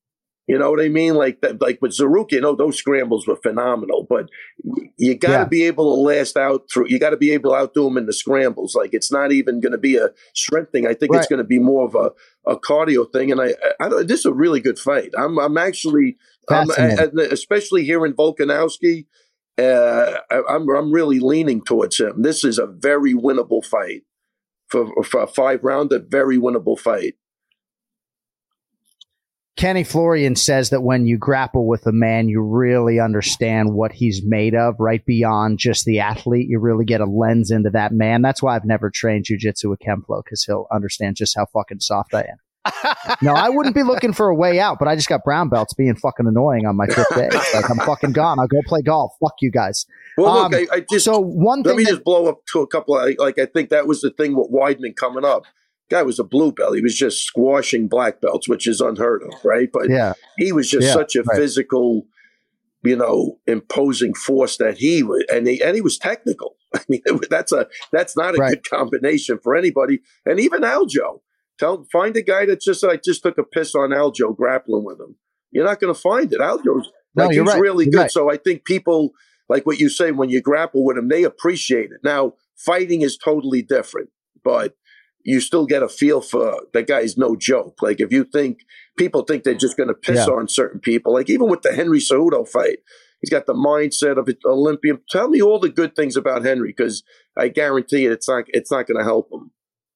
You know what I mean? Like with Zaruki, those scrambles were phenomenal, but you got to be able to last out through. You got to be able to outdo him in the scrambles. Like it's not even going to be a strength thing. I think it's going to be more of a cardio thing. And I this is a really good fight. I'm actually, especially here in Volkanovski, I'm really leaning towards him. This is a very winnable fight for a 5-rounder. Very winnable fight. Kenny Florian says that when you grapple with a man, you really understand what he's made of, right beyond just the athlete. You really get a lens into that man. That's why I've never trained jiu-jitsu with Ken Flo, because he'll understand just how fucking soft I am. No, I wouldn't be looking for a way out, but I just got brown belts being fucking annoying on my 5th day. Like, I'm fucking gone. I'll go play golf. Fuck you guys. Well, look, let me just blow up to a couple of, I think that was the thing with Weidman coming up. Guy was a blue belt. He was just squashing black belts, which is unheard of, right? But he was just such a physical, imposing force that he was, and he was technical. I mean, that's not a good combination for anybody. And even Aljo, find a guy that just took a piss on Aljo grappling with him. You're not going to find it. Aljo's he's really good. Right. So I think people, like what you say, when you grapple with him, they appreciate it. Now, fighting is totally different, but you still get a feel for that guy's no joke. Like if you think people think they're just going to piss on certain people, like even with the Henry Cejudo fight, he's got the mindset of an Olympian. Tell me all the good things about Henry, because I guarantee you it's not going to help him.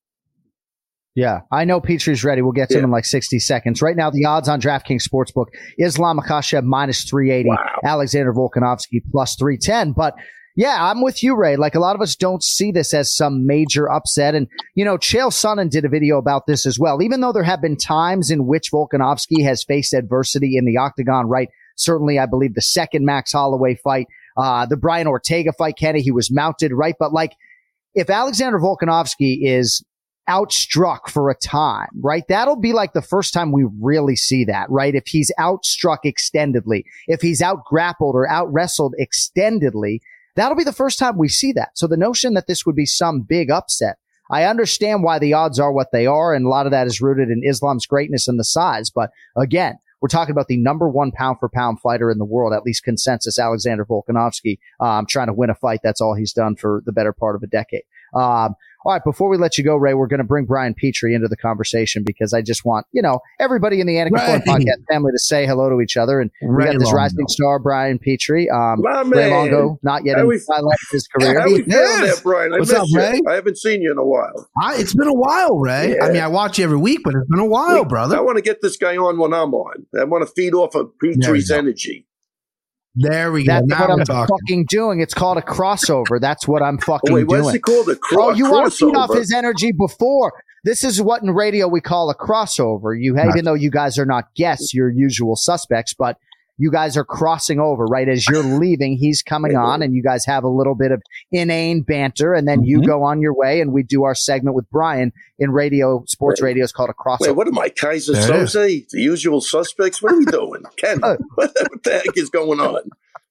Yeah, I know Petrie's ready. We'll get to him in like 60 seconds. Right now, the odds on DraftKings Sportsbook, Islam Makhachev -380, Alexander Volkanovski +310. But yeah, I'm with you, Ray. Like a lot of us don't see this as some major upset. And, Chael Sonnen did a video about this as well. Even though there have been times in which Volkanovski has faced adversity in the octagon, right? Certainly, I believe the second Max Holloway fight, the Brian Ortega fight, Kenny, he was mounted, right? But like, if Alexander Volkanovski is outstruck for a time, right? That'll be like the first time we really see that, right? If he's outstruck extendedly, if he's out grappled or out wrestled extendedly, that'll be the first time we see that. So the notion that this would be some big upset, I understand why the odds are what they are, and a lot of that is rooted in Islam's greatness and the size. But again, we're talking about the number 1 pound-for-pound fighter in the world, at least consensus, Alexander Volkanovski, trying to win a fight. That's all he's done for the better part of a decade. All right, before we let you go, Ray, we're going to bring Brian Petrie into the conversation because I just want, everybody in the Anik and Florian podcast family to say hello to each other. And we got this rising star, Brian Petrie. Ray Longo, not yet in the highlight of his career. How we feeling there, Brian? What's up, Ray? I haven't seen you in a while. It's been a while, Ray. Yeah. I mean, I watch you every week, but it's been a while, brother. I want to get this guy on when I'm on. I want to feed off of Petrie's energy. There we go. That's what I'm fucking doing. It's called a crossover. That's what I'm fucking doing. What's it called? You want to feed off his energy before. This is what in radio we call a crossover. Even though you guys are not guests, you're usual suspects, but you guys are crossing over, right? As you're leaving, he's coming on, and you guys have a little bit of inane banter, and then you go on your way, and we do our segment with Brian in radio, sports radio. It's called a crossover. Wait, what am I, Kaiser Soze? The usual suspects? What are we doing? Ken, what the heck is going on?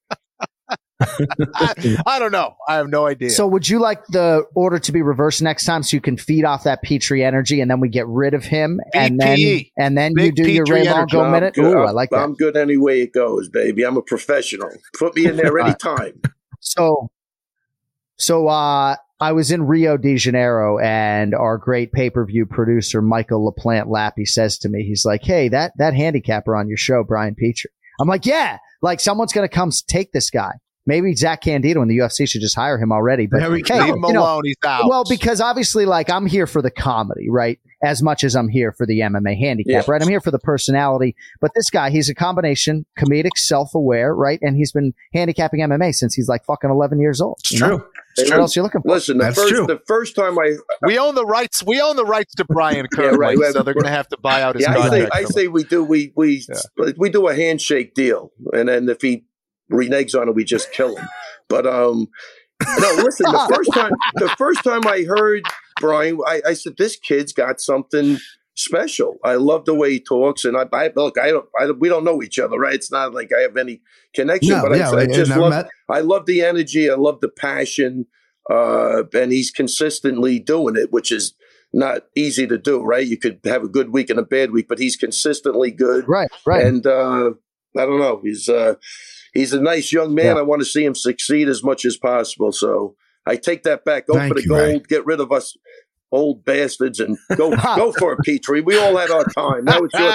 I don't know. I have no idea. So would you like the order to be reversed next time so you can feed off that Petrie energy and then we get rid of him and then you do your Ray Longo minute? Ooh, I like that. I'm good any way it goes, baby. I'm a professional. Put me in there anytime. So I was in Rio de Janeiro, and our great pay-per-view producer, Michael LaPlante Lappy, says to me, he's like, hey, that handicapper on your show, Brian Petrie. I'm like, yeah, like someone's going to come take this guy. Maybe Zach Candido in the UFC should just hire him already. But leave him alone. He's out. Well, because obviously, like, I'm here for the comedy, right? As much as I'm here for the MMA handicap, right? I'm here for the personality. But this guy, he's a combination comedic, self-aware, right? And he's been handicapping MMA since he's like fucking 11 years old. It's true. What else are you looking for? Listen, the first time we own the rights. We own the rights to Brian currently, so they're going to have to buy out his contract. I say we do. We do a handshake deal, and then if he reneges on it, we just kill him. But no, listen. The first time I heard Brian, I said, this kid's got something special. I love the way he talks, and we don't know each other, right? It's not like I have any connection, I love the energy. I love the passion, and he's consistently doing it, which is not easy to do, right? You could have a good week and a bad week, but he's consistently good. Right. And I don't know. He's a nice young man. Yeah. I want to see him succeed as much as possible. So I take that back. Go for the gold. Ray. Get rid of us old bastards and go for it, Petrie. We all had our time. Now it's your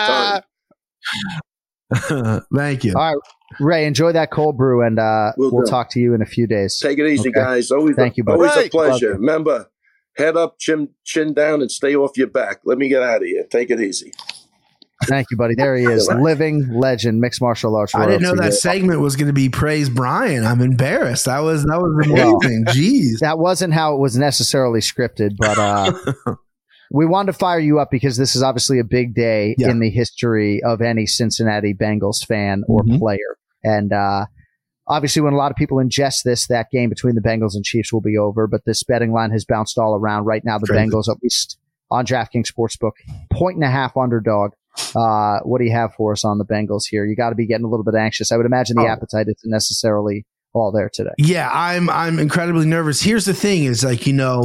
time. Thank you. All right, Ray, enjoy that cold brew, and we'll talk to you in a few days. Take it easy, guys. Always a pleasure. Remember, head up, chin down, and stay off your back. Let me get out of here. Take it easy. Thank you, buddy. There he is, living legend, mixed martial arts. I didn't know that segment was going to be Praise Brian. I'm embarrassed. That was amazing. Jeez, that wasn't how it was necessarily scripted, but we wanted to fire you up because this is obviously a big day in the history of any Cincinnati Bengals fan or player, and obviously, when a lot of people ingest this, that game between the Bengals and Chiefs will be over. But this betting line has bounced all around. Right now, the Bengals, at least on DraftKings Sportsbook, 1.5 underdog. What do you have for us on the Bengals here? You got to be getting a little bit anxious. I would imagine the appetite isn't necessarily all there today. Yeah, I'm incredibly nervous. Here's the thing is I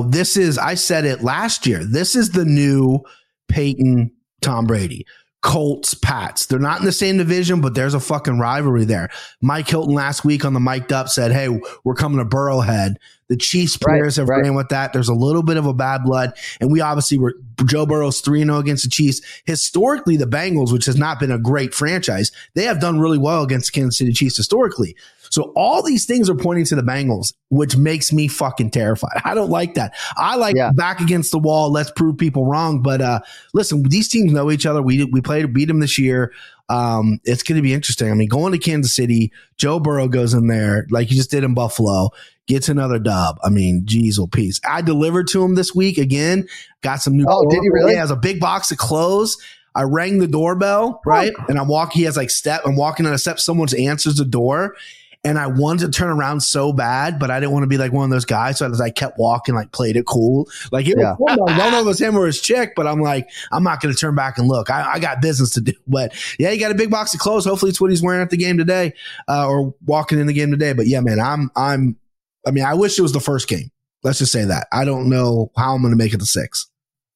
said it last year. This is the new Peyton, Tom Brady. Colts, Pats. They're not in the same division, but there's a fucking rivalry there. Mike Hilton last week on the mic'd up said, hey, we're coming to Burrowhead. The Chiefs players have ran with that. There's a little bit of a bad blood. And we obviously were Joe Burrow's 3-0 against the Chiefs. Historically, the Bengals, which has not been a great franchise, they have done really well against the Kansas City Chiefs historically. So all these things are pointing to the Bengals, which makes me fucking terrified. I don't like that. I like back against the wall. Let's prove people wrong. But listen, these teams know each other. We beat them this year. It's going to be interesting. I mean, going to Kansas City, Joe Burrow goes in there like he just did in Buffalo, gets another dub. I mean, geez, oh, peace. I delivered to him this week again. Got some new. Oh, did he really? Yeah, it was a big box of clothes. I rang the doorbell, right? And I'm walking. He has like I'm walking on a step. Someone answers the door. And I wanted to turn around so bad, but I didn't want to be like one of those guys. So as I kept walking, like played it cool. Like it was cool. I don't know if it was him or his chick, but I'm like, I'm not going to turn back and look. I got business to do. But yeah, he got a big box of clothes. Hopefully it's what he's wearing at the game today, or walking in the game today. But yeah, man, I wish it was the first game. Let's just say that. I don't know how I'm going to make it to 6.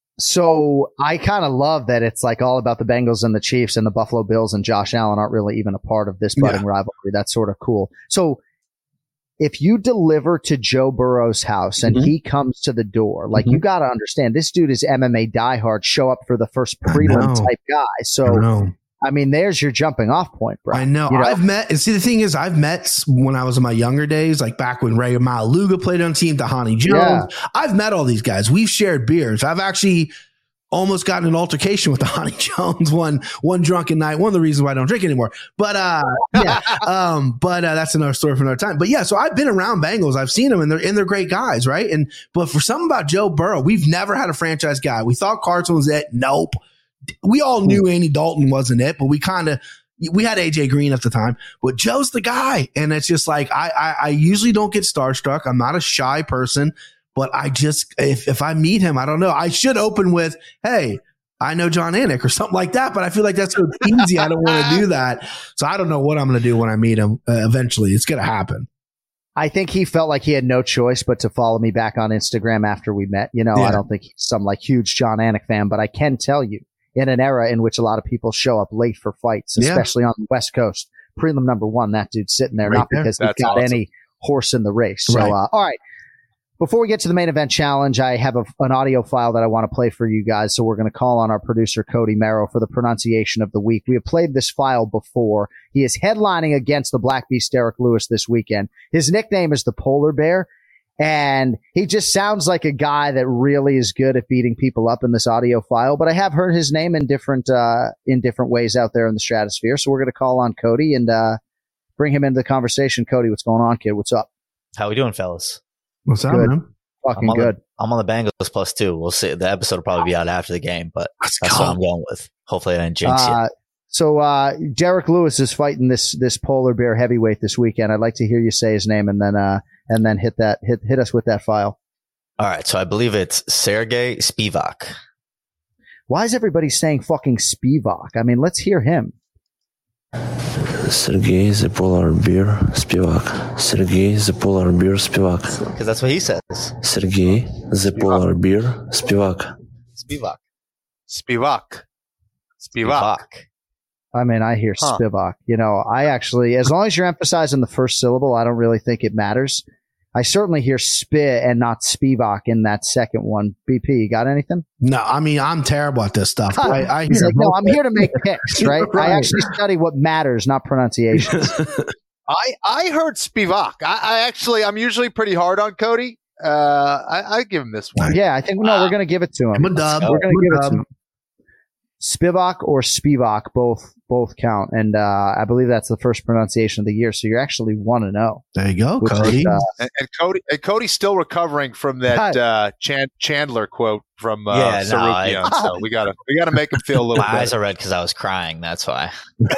So I kind of love that it's like all about the Bengals and the Chiefs, and the Buffalo Bills and Josh Allen aren't really even a part of this budding rivalry. That's sort of cool. So if you deliver to Joe Burrow's house and he comes to the door, like you got to understand, this dude is MMA diehard, show up for the first prelim type guy. So I mean, there's your jumping off point, bro. I know. I've met, and see, the thing is, I've met when I was in my younger days, like back when Ray Maluga played on the team, Tahani Jones. I've met all these guys. We've shared beers. I've actually almost gotten an altercation with Tahani Jones one drunken night. One of the reasons why I don't drink anymore. But that's another story for another time. But yeah, so I've been around Bengals. I've seen them, and they're great guys, right? But for something about Joe Burrow, we've never had a franchise guy. We thought Carson was it. Nope. We all knew Andy Dalton wasn't it, but we had AJ Green at the time, but Joe's the guy. And it's just like, I usually don't get starstruck. I'm not a shy person, but I just, if I meet him, I don't know. I should open with, hey, I know John Anik or something like that, but I feel like that's so easy. I don't want to do that. So I don't know what I'm going to do when I meet him. Eventually it's going to happen. I think he felt like he had no choice but to follow me back on Instagram after we met. I don't think he's some like huge John Anik fan, but I can tell you, in an era in which a lot of people show up late for fights, especially on the West Coast, prelim number 1, that dude's sitting there, not because he's got any horse in the race. So, all right. Before we get to the main event challenge, I have an audio file that I want to play for you guys. So we're going to call on our producer, Cody Merrow, for the pronunciation of the week. We have played this file before. He is headlining against the Black Beast Derek Lewis this weekend. His nickname is the Polar Bear. And he just sounds like a guy that really is good at beating people up in this audio file. But I have heard his name in different ways out there in the stratosphere. So we're going to call on Cody and bring him into the conversation. Cody, what's going on, kid? What's up? How we doing, fellas? What's up, man? Fucking good. I'm on the Bengals +2. We'll see. The episode will probably be out after the game, but that's what I'm going with. Hopefully I didn't jinx it. So Derek Lewis is fighting this Polar Bear heavyweight this weekend. I'd like to hear you say his name and then hit us with that file. All right. So I believe it's Sergey Spivak. Why is everybody saying fucking Spivak? I mean, let's hear him. Sergey the Polar Bear Spivak. Sergey the Polar Bear Spivak. Because that's what he says. Sergey the Polar Bear Spivak. Spivak. I mean, I hear Spivak. I actually, as long as you're emphasizing the first syllable, I don't really think it matters. I certainly hear Spit and not Spivak in that second one. BP, you got anything? No, I mean, I'm terrible at this stuff. He's like, no, I'm here to make picks, right? I actually study what matters, not pronunciations. I heard Spivak. I'm usually pretty hard on Cody. I give him this one. Yeah, I think we're going to give it to him. We're going to give it to him. Spivak or Spivak, both count, and I believe that's the first pronunciation of the year. So you're actually 1-0. There you go, Cody. And Cody's still recovering from that Chandler quote from Sarukian. So we gotta make him feel a little. My eyes are red because I was crying. That's why.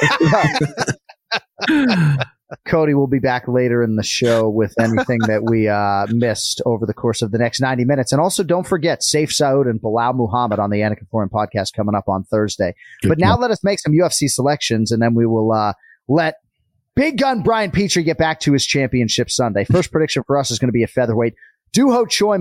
Cody will be back later in the show with anything that we missed over the course of the next 90 minutes. And also, don't forget, Saif Saud and Bilal Muhammad on the Anik and Florian podcast coming up on Thursday. But now let us make some UFC selections, and then we will let Big Gun Brian Petrie get back to his championship Sunday. First prediction for us is going to be at featherweight. Doo Ho Choi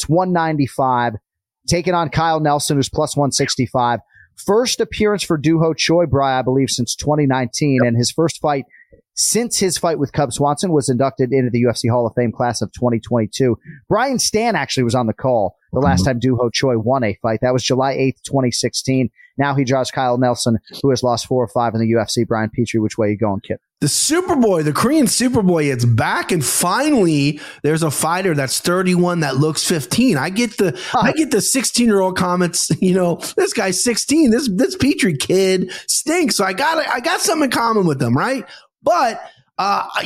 -195, taking on Kyle Nelson, who's +165. First appearance for Doo Ho Choi, Brian, I believe, since 2019, and his first fight since his fight with Cub Swanson was inducted into the UFC Hall of Fame class of 2022. Brian Stan actually was on the call the last time Doo Ho Choi won a fight. That was July 8th, 2016. Now he draws Kyle Nelson, who has lost 4 or 5 in the UFC. Brian Petrie, which way are you going, kid? The Superboy, the Korean Superboy, it's back, and finally there's a fighter that's 31 that looks 15. I get the 16-year-old comments, this guy's 16. This Petrie kid stinks. So I got something in common with them, right? But, I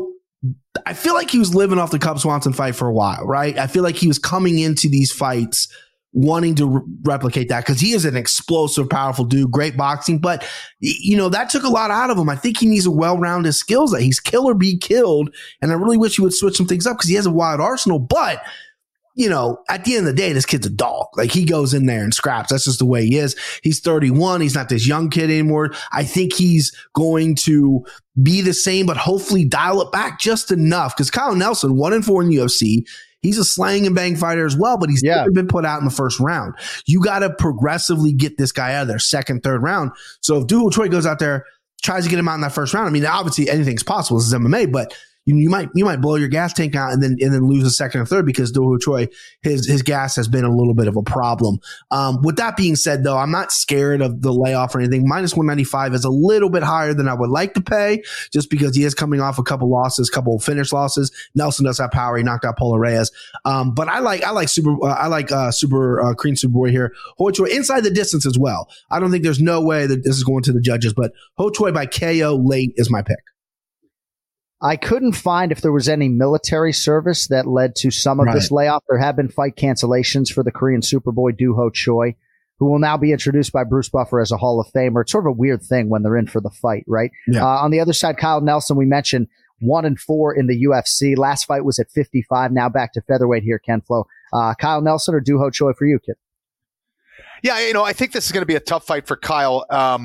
feel like he was living off the Cub Swanson fight for a while, right? I feel like he was coming into these fights wanting to replicate that because he is an explosive, powerful dude, great boxing. But, that took a lot out of him. I think he needs a well-rounded skills. That he's kill or be killed. And I really wish he would switch some things up because he has a wide arsenal. But, at the end of the day, this kid's a dog. Like, he goes in there and scraps. That's just the way he is. He's 31. He's not this young kid anymore. I think he's going to be the same, but hopefully dial it back just enough. Because Kyle Nelson, 1-4 in the UFC. He's a slang and bang fighter as well, but he's never been put out in the first round. You got to progressively get this guy out of there, second, third round. So if Doo Ho Choi goes out there, tries to get him out in that first round, I mean, obviously anything's possible. This is MMA, but you might blow your gas tank out and then lose a second or third because Doo Ho Choi, his gas has been a little bit of a problem. With that being said, though, I'm not scared of the layoff or anything. -195 is a little bit higher than I would like to pay, just because he is coming off a couple losses, couple of finish losses. Nelson does have power; he knocked out Paulo Reyes. But I like Korean Superboy here. Ho Choi inside the distance as well. I don't think there's no way that this is going to the judges, but Ho Choi by KO late is my pick. I couldn't find if there was any military service that led to some of this layoff. There have been fight cancellations for the Korean Superboy Doo Ho Choi, who will now be introduced by Bruce Buffer as a Hall of Famer. It's sort of a weird thing when they're in for the fight, right? Yeah. On the other side, Kyle Nelson, we mentioned 1-4 in the UFC. Last fight was at 55. Now back to featherweight here, Ken Flo. Kyle Nelson or Doo Ho Choi for you, kid? Yeah, I think this is going to be a tough fight for Kyle.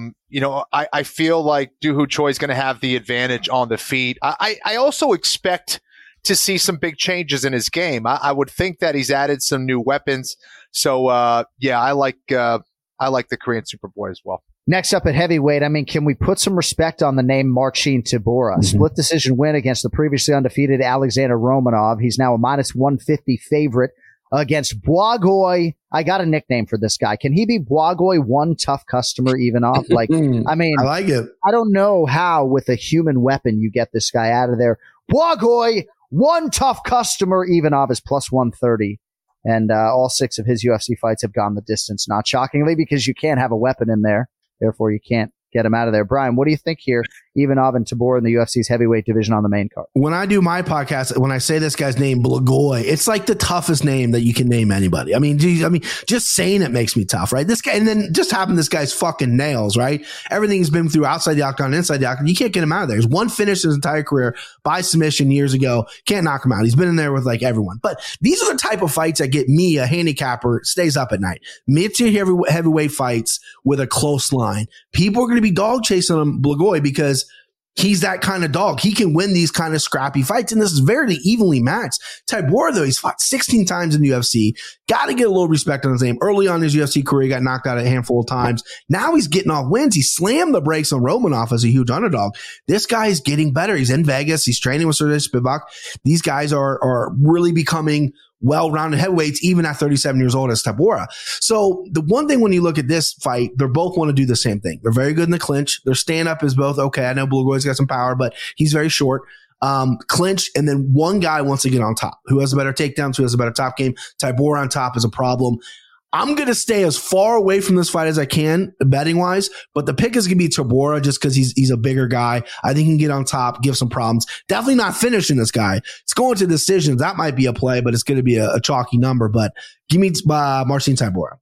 I feel like Doo Ho Choi is going to have the advantage on the feet. I also expect to see some big changes in his game. I would think that he's added some new weapons. So, I like the Korean Superboy as well. Next up at heavyweight, can we put some respect on the name Marcin Tybura? Split decision win against the previously undefeated Alexander Romanov. He's now a -150 favorite against Błagoy. I got a nickname for this guy. Can he be Błagoy one tough customer Ivanov? I like it. I don't know how with a human weapon you get this guy out of there. Błagoy, one tough customer Ivanov is +130. And all 6 of his UFC fights have gone the distance, not shockingly, because you can't have a weapon in there. Therefore, you can't get him out of there. Brian, what do you think here? Ivanov and Tybura in the UFC's heavyweight division on the main card. When I do my podcast, when I say this guy's name, Błagoy, it's like the toughest name that you can name anybody. Just saying it makes me tough, right? This guy, and then just having this guy's fucking nails, right? Everything he's been through outside the octagon, inside the octagon. You can't get him out of there. He's one finish his entire career by submission years ago. Can't knock him out. He's been in there with everyone. But these are the type of fights that get me, a handicapper, stays up at night. Mid-tier heavyweight fights with a close line. People are going to be dog chasing him, Błagoy, because He's that kind of dog. He can win these kind of scrappy fights, and this is very evenly matched. Tybura, though, he's fought 16 times in the UFC. Got to get a little respect on his name. Early on in his UFC career, he got knocked out a handful of times. Now he's getting off wins. He slammed the brakes on Romanov as a huge underdog. This guy is getting better. He's in Vegas. He's training with Sergey Spivak. These guys are really becoming well-rounded heavyweights, even at 37 years old as Tybura. So the one thing when you look at this fight, they both want to do the same thing. They're very good in the clinch. Their stand-up is both okay. I know Blagoy's got some power, but he's very short. Clinch, and then one guy wants to get on top. Who has a better takedowns? Who has a better top game? Tybura on top is a problem. I'm going to stay as far away from this fight as I can, betting wise, but the pick is going to be Tybura just because he's a bigger guy. I think he can get on top, give some problems. Definitely not finishing this guy. It's going to decisions. That might be a play, but it's going to be a chalky number. But give me Marcin Tybura.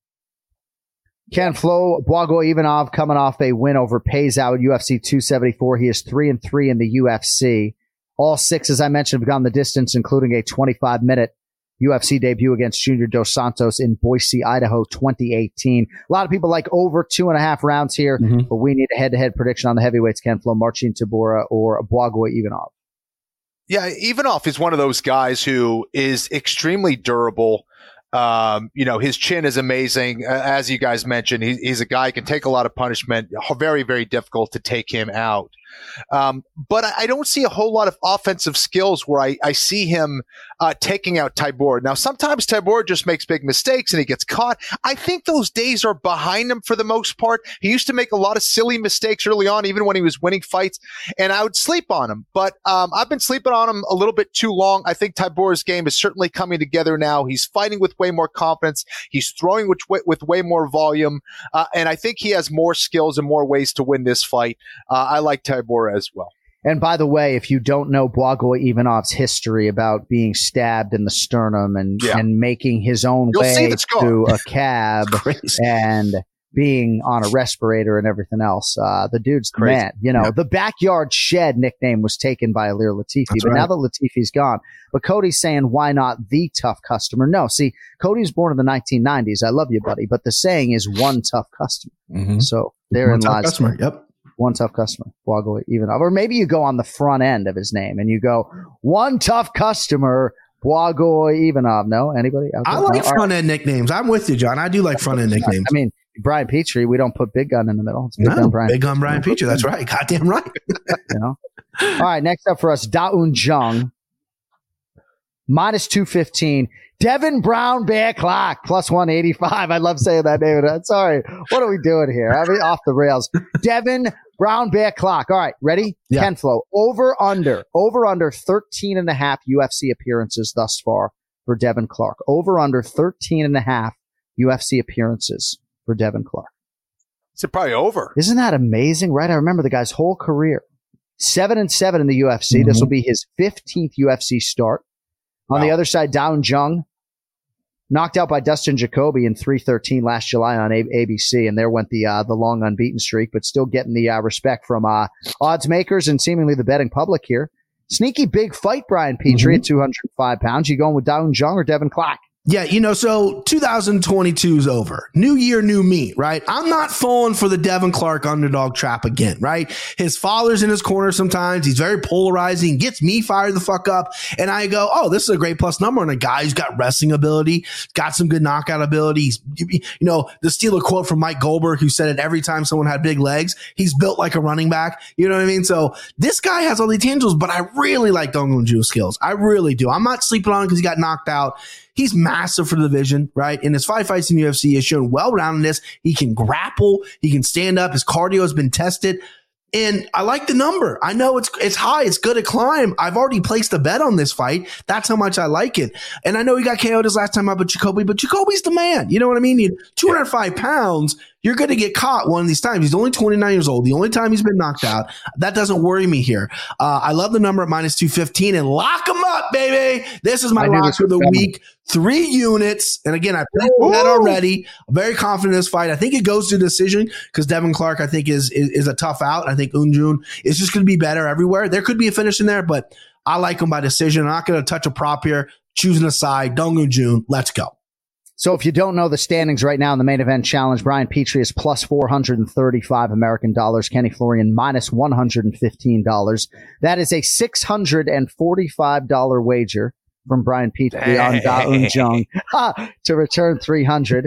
Ken Flo, Blago Ivanov coming off a win over Pays-Out, UFC 274. He is 3-3 in the UFC. All 6, as I mentioned, have gone the distance, including a 25-minute UFC debut against Junior Dos Santos in Boise, Idaho, 2018. A lot of people like over 2.5 rounds here, but we need a head-to-head prediction on the heavyweights, Ken Flo, Marcin Tybura or Blago Ivanov. Yeah, Ivanov is one of those guys who is extremely durable. His chin is amazing. As you guys mentioned, he's a guy who can take a lot of punishment. Very, very difficult to take him out. But I don't see a whole lot of offensive skills where I see him taking out Tybura. Now, sometimes Tybura just makes big mistakes and he gets caught. I think those days are behind him for the most part. He used to make a lot of silly mistakes early on, even when he was winning fights, and I would sleep on him. But I've been sleeping on him a little bit too long. I think Tybura's game is certainly coming together now. He's fighting with way more confidence. He's throwing with way more volume. And I think he has more skills and more ways to win this fight. I like Tybura as well. And by the way, if you don't know Blago Ivanov's history about being stabbed in the sternum and making his own way to a cab and being on a respirator and everything else, the dude's the man. The Backyard Shed nickname was taken by Ilir Latifi, now that Latifi's gone. But Cody's saying, why not the tough customer? No, see, Cody was born in the 1990s. I love you, buddy. But the saying is one tough customer. So therein lies. Customer. Yep. One tough customer, Blago Ivanov. Or maybe you go on the front end of his name and you go, one tough customer, Blago Ivanov. No? Anybody? I like front end nicknames. I'm with you, John. I do like front end nicknames. I mean, Brian Petrie, we don't put Big Gun in the middle. It's Big Gun Brian Petrie. That's right. Goddamn right. All right, next up for us, Da-Un Jung. Minus 215. Devin Brown Bear Clock, plus 185. I love saying that name. Sorry. What are we doing here? I mean, off the rails. Devin Brown Bear Clock. All right. Ready? Yeah. Ken Flo. Over under 13.5 UFC appearances thus far for Devin Clark. Over under 13.5 UFC appearances for Devin Clark. It's probably over. Isn't that amazing? Right? I remember the guy's whole career. 7-7 in the UFC. This will be his 15th UFC start. On the other side, Da-Un Jung, knocked out by Dustin Jacoby in 313 last July on ABC, and there went the long unbeaten streak, but still getting the respect from odds makers and seemingly the betting public here. Sneaky big fight, Brian Petrie at 205 pounds. You going with Da-Un Jung or Devin Clark? Yeah, so 2022 is over. New year, new me, right? I'm not falling for the Devin Clark underdog trap again, right? His father's in his corner sometimes. He's very polarizing, gets me fired the fuck up. And I go, oh, this is a great plus number on a guy who's got wrestling ability, got some good knockout ability. To steal a quote from Mike Goldberg, who said it every time someone had big legs, he's built like a running back. You know what I mean? So this guy has all the tangibles, but I really like Da-Un Jung's skills. I really do. I'm not sleeping on him because he got knocked out. He's massive for the division, right? In his 5 fights in UFC, he has shown well-roundedness. He can grapple. He can stand up. His cardio has been tested. And I like the number. I know it's high. It's good to climb. I've already placed a bet on this fight. That's how much I like it. And I know he got KO'd his last time out with Jacoby, but Jacoby's the man. You know what I mean? 205 pounds. You're going to get caught one of these times. He's only 29 years old. The only time he's been knocked out. That doesn't worry me here. I love the number at minus 215 and lock him up, baby. This is my lock for the week. 3 units. And again, I played that already. I'm very confident in this fight. I think it goes to decision because Devin Clark, I think, is a tough out. I think Da-Un Jung is just going to be better everywhere. There could be a finish in there, but I like him by decision. I'm not going to touch a prop here. Choosing a side. Da-Un Jung. Let's go. So if you don't know the standings right now in the main event challenge, Brian Petrie is plus 435 American dollars. Kenny Florian minus $115. That is a $645 wager from Brian Petrie on Da Un Jung to return 300.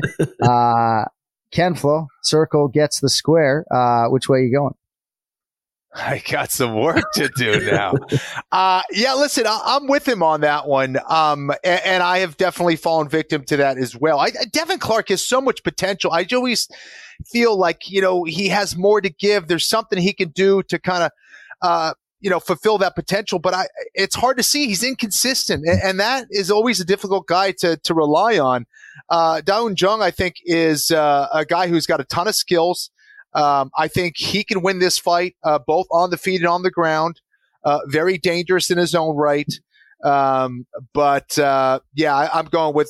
Ken Flo, circle gets the square. Which way are you going? I got some work to do now. Listen, I'm with him on that one. And I have definitely fallen victim to that as well. Devin Clark has so much potential. I always feel like, he has more to give. There's something he can do to kind of, fulfill that potential, but it's hard to see. He's inconsistent. And that is always a difficult guy to rely on. Da Un Jung, I think, is a guy who's got a ton of skills. I think he can win this fight, both on the feet and on the ground. Very dangerous in his own right. I'm going with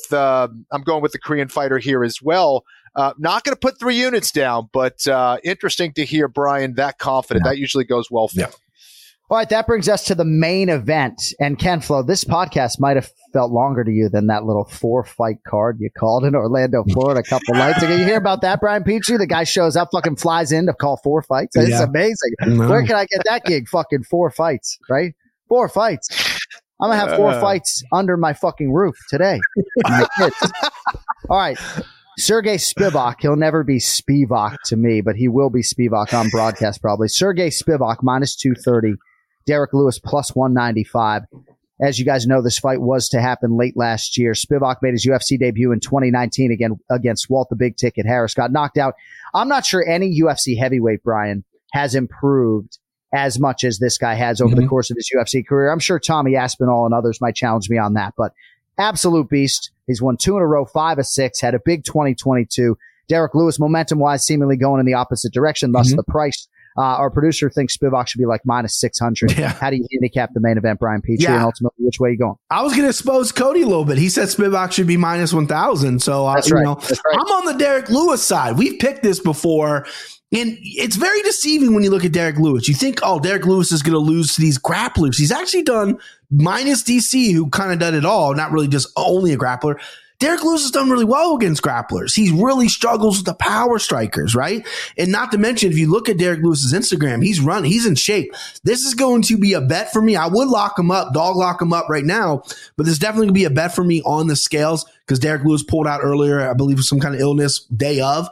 the Korean fighter here as well. Not going to put 3 units down, but interesting to hear Brian that confident. Yeah. That usually goes well for him. All right, that brings us to the main event. And Ken Flo, this podcast might have felt longer to you than that little 4-fight card you called in Orlando, Florida a couple nights ago. You hear about that, Brian Petrie? The guy shows up, fucking flies in to call 4 fights. It's amazing. No. Where can I get that gig? Fucking 4 fights, right? 4 fights. I'm going to have 4 fights under my fucking roof today. My kids. All right. Sergey Spivak, he'll never be Spivak to me, but he will be Spivak on broadcast probably. Sergey Spivak, minus 230. Derek Lewis, plus 195. As you guys know, this fight was to happen late last year. Spivak made his UFC debut in 2019 against Walt the Big Ticket Harris. Got knocked out. I'm not sure any UFC heavyweight, Brian, has improved as much as this guy has over the course of his UFC career. I'm sure Tommy Aspinall and others might challenge me on that, but absolute beast. He's won 2 in a row, 5 of 6, had a big 2022. Derek Lewis, momentum-wise, seemingly going in the opposite direction, thus the price. Our producer thinks Spivak should be like minus 600. Yeah. How do you handicap the main event, Brian Petrie? And ultimately, which way are you going? I was going to expose Cody a little bit. He said Spivak should be minus 1,000. So, That's right. I'm on the Derek Lewis side. We've picked this before. And it's very deceiving when you look at Derek Lewis. You think, Derek Lewis is going to lose to these grapplers. He's actually done, minus DC, who kind of done it all, not really just only a grappler. Derek Lewis has done really well against grapplers. He really struggles with the power strikers, right? And not to mention, if you look at Derek Lewis's Instagram, he's in shape. This is going to be a bet for me. I would lock him up, dog lock him up right now, but there's definitely going to be a bet for me on the scales because Derek Lewis pulled out earlier, I believe, with some kind of illness day of.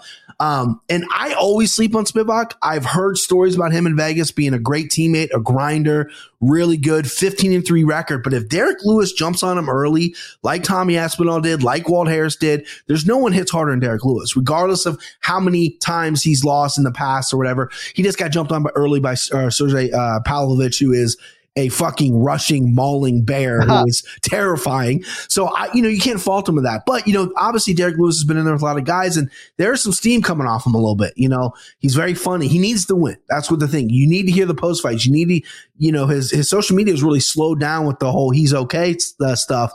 And I always sleep on Spivak. I've heard stories about him in Vegas being a great teammate, a grinder, really good, 15-3 record. But if Derek Lewis jumps on him early, like Tommy Aspinall did, like Walt Harris did, there's no one hits harder than Derek Lewis, regardless of how many times he's lost in the past or whatever. He just got jumped on early by Sergey Pavlovich, who is a fucking rushing, mauling bear who is terrifying. So, you can't fault him with that. But, obviously Derek Lewis has been in there with a lot of guys, and there's some steam coming off him a little bit. He's very funny. He needs to win. That's what the thing. You need to hear the post fights. You need to, his social media is really slowed down with the whole he's okay stuff.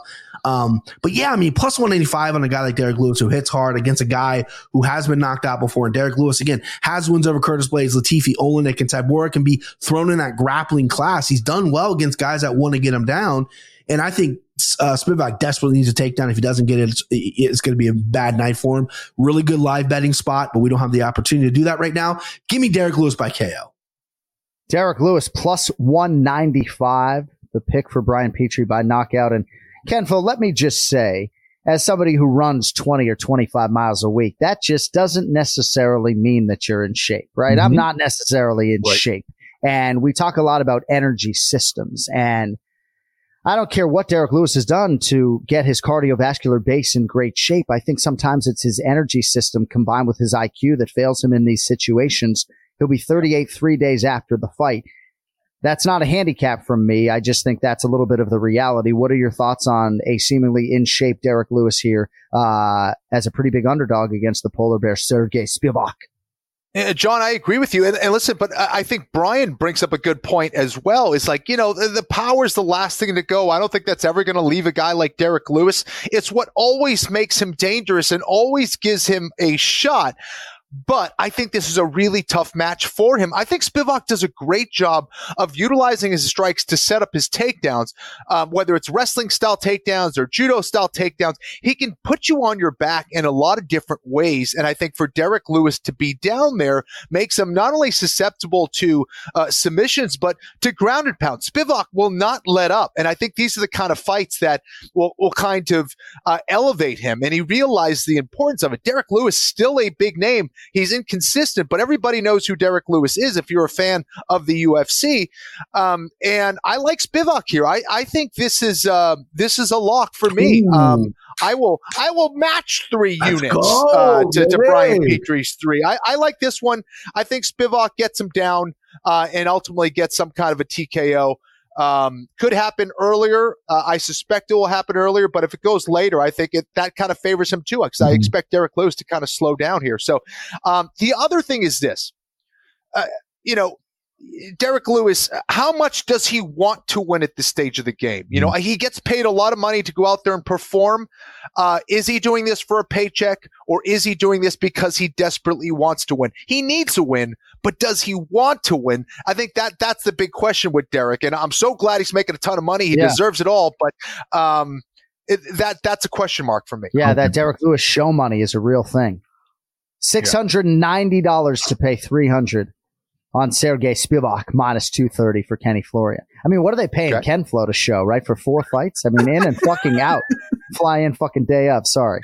But yeah, plus 185 on a guy like Derek Lewis who hits hard against a guy who has been knocked out before. And Derek Lewis, again, has wins over Curtis Blades, Latifi, Olenek, and Tybura, can be thrown in that grappling class. He's done well against guys that want to get him down. And I think Spivak desperately needs a takedown. If he doesn't get it, it's going to be a bad night for him. Really good live betting spot, but we don't have the opportunity to do that right now. Give me Derek Lewis by KO. Derek Lewis plus 195, the pick for Brian Petrie by knockout. And Ken Flo, let me just say, as somebody who runs 20 or 25 miles a week, that just doesn't necessarily mean that you're in shape, right? I'm not necessarily in shape. And we talk a lot about energy systems. And I don't care what Derek Lewis has done to get his cardiovascular base in great shape. I think sometimes it's his energy system combined with his IQ that fails him in these situations. He'll be 38 3 days after the fight. That's not a handicap from me. I just think that's a little bit of the reality. What are your thoughts on a seemingly in shape Derek Lewis here as a pretty big underdog against the polar bear Sergey Spivak? John, I agree with you. And listen, but I think Brian brings up a good point as well. It's like, the power is the last thing to go. I don't think that's ever going to leave a guy like Derek Lewis. It's what always makes him dangerous and always gives him a shot. But I think this is a really tough match for him. I think Spivak does a great job of utilizing his strikes to set up his takedowns, whether it's wrestling-style takedowns or judo-style takedowns. He can put you on your back in a lot of different ways, and I think for Derek Lewis to be down there makes him not only susceptible to submissions, but to grounded pound. Spivak will not let up, and I think these are the kind of fights that will kind of elevate him, and he realized the importance of it. Derek Lewis, still a big name. He's inconsistent, but everybody knows who Derek Lewis is if you're a fan of the UFC. And I like Spivak here. I think this is a lock for me. I will match 3 units to Brian Petrie's 3. I like this one. I think Spivak gets him down and ultimately gets some kind of a TKO. Could happen earlier. I suspect it will happen earlier, but if it goes later, I think that kind of favors him too, because I expect Derek Lewis to kind of slow down here. So the other thing is this, Derek Lewis, how much does he want to win at this stage of the game? He gets paid a lot of money to go out there and perform. Is he doing this for a paycheck, or is he doing this because he desperately wants to win? He needs to win, but does he want to win? I think that's the big question with Derek, and I'm so glad he's making a ton of money. He deserves it all, but that's a question mark for me. Yeah, that Derek Lewis show money is a real thing. $690 to pay $300 on Sergey Spivak, minus 230 for Kenny Florian. I mean, what are they paying Ken Flo to show, right? For 4 fights? I mean, in and fucking out. Fly in fucking day of. Sorry.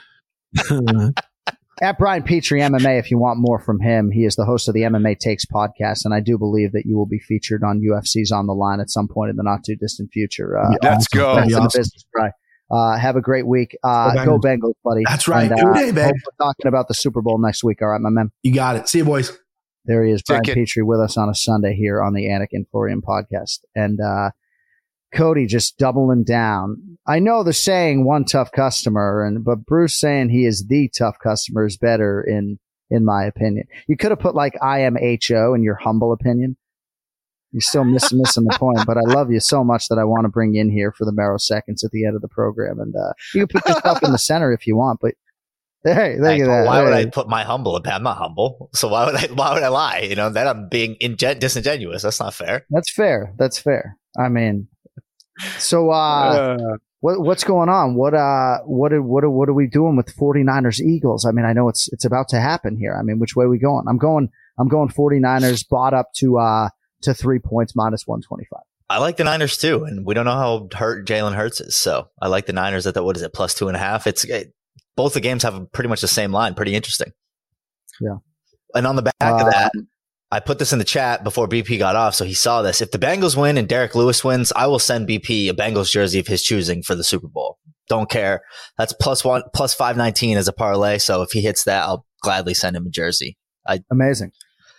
At Brian Petrie MMA, if you want more from him, he is the host of the MMA Takes podcast, and I do believe that you will be featured on UFC's On the Line at some point in the not too distant future. Let's go. That's in the business, Brian. Have a great week. Go Bengals, buddy. That's right. And, Good day, babe. Hope we're talking about the Super Bowl next week. All right, my man. You got it. See you, boys. There he is, Brian Petrie, with us on a Sunday here on the Anik and Florian podcast. And Cody just doubling down. I know the saying "one tough customer," but Bruce saying he is the tough customer is better in my opinion. You could have put like "I am HO" in your humble opinion. You're still missing the point, but I love you so much that I want to bring you in here for the Marrow seconds at the end of the program. And you can put yourself in the center if you want, but. Hey, look at that. Why would I put my humble opinion? I'm not humble, so why would I lie? Then I'm being disingenuous. That's not fair. That's fair. I mean, so what's going on? What are we doing with 49ers Eagles? I mean, I know it's about to happen here. I mean, which way are we going? I'm going 49ers bought up to 3 points, minus 125. I like the Niners too, and we don't know how hurt Jalen Hurts is, so I like the Niners at that. What is it, plus 2.5? Both the games have pretty much the same line. Pretty interesting. Yeah. And on the back of that, I put this in the chat before BP got off, so he saw this. If the Bengals win and Derek Lewis wins, I will send BP a Bengals jersey of his choosing for the Super Bowl. Don't care. That's plus 519 as a parlay. So if he hits that, I'll gladly send him a jersey. Amazing.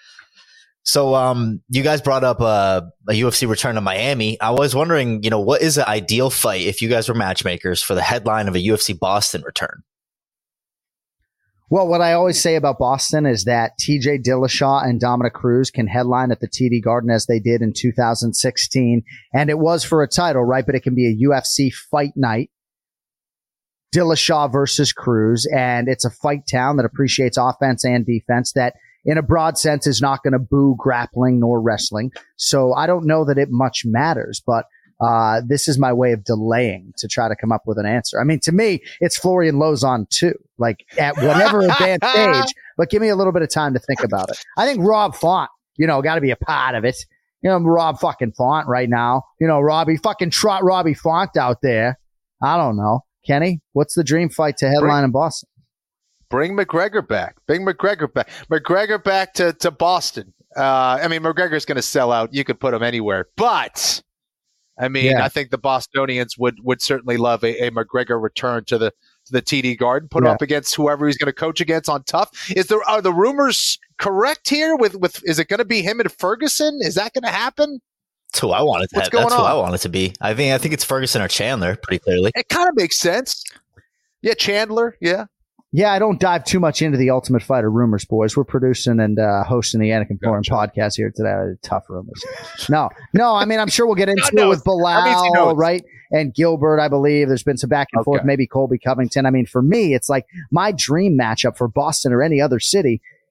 So you guys brought up a UFC return to Miami. I was wondering, what is the ideal fight if you guys were matchmakers for the headline of a UFC Boston return? Well, what I always say about Boston is that TJ Dillashaw and Dominic Cruz can headline at the TD Garden as they did in 2016. And it was for a title, right? But it can be a UFC fight night. Dillashaw versus Cruz. And it's a fight town that appreciates offense and defense that in a broad sense is not going to boo grappling nor wrestling. So I don't know that it much matters, but this is my way of delaying to try to come up with an answer. I mean, to me, it's Florian Lozon too, like at whatever advanced stage, but give me a little bit of time to think about it. I think Rob Font, got to be a part of it. Rob fucking Font right now, Robbie fucking trot Robbie Font out there. I don't know. Kenny, what's the dream fight to headline in Boston? Bring McGregor back. McGregor back to Boston. I mean, McGregor's going to sell out. You could put him anywhere, but I mean, I think the Bostonians would certainly love a McGregor return to the TD Garden, put up against whoever he's going to coach against on Tough. Are the rumors correct here? With is it going to be him and Ferguson? Is that going to happen? That's who I want it to. What's going on? That's who I want it to be. I think it's Ferguson or Chandler, pretty clearly. It kind of makes sense. Yeah, Chandler. Yeah. Yeah, I don't dive too much into the Ultimate Fighter rumors, boys. We're producing and hosting the Anik and Florian podcast here today. Tough rumors. No. I mean, I'm sure we'll get into it with Bilal, right? And Gilbert, I believe. There's been some back and forth, maybe Colby Covington. I mean, for me, it's like my dream matchup for Boston or any other city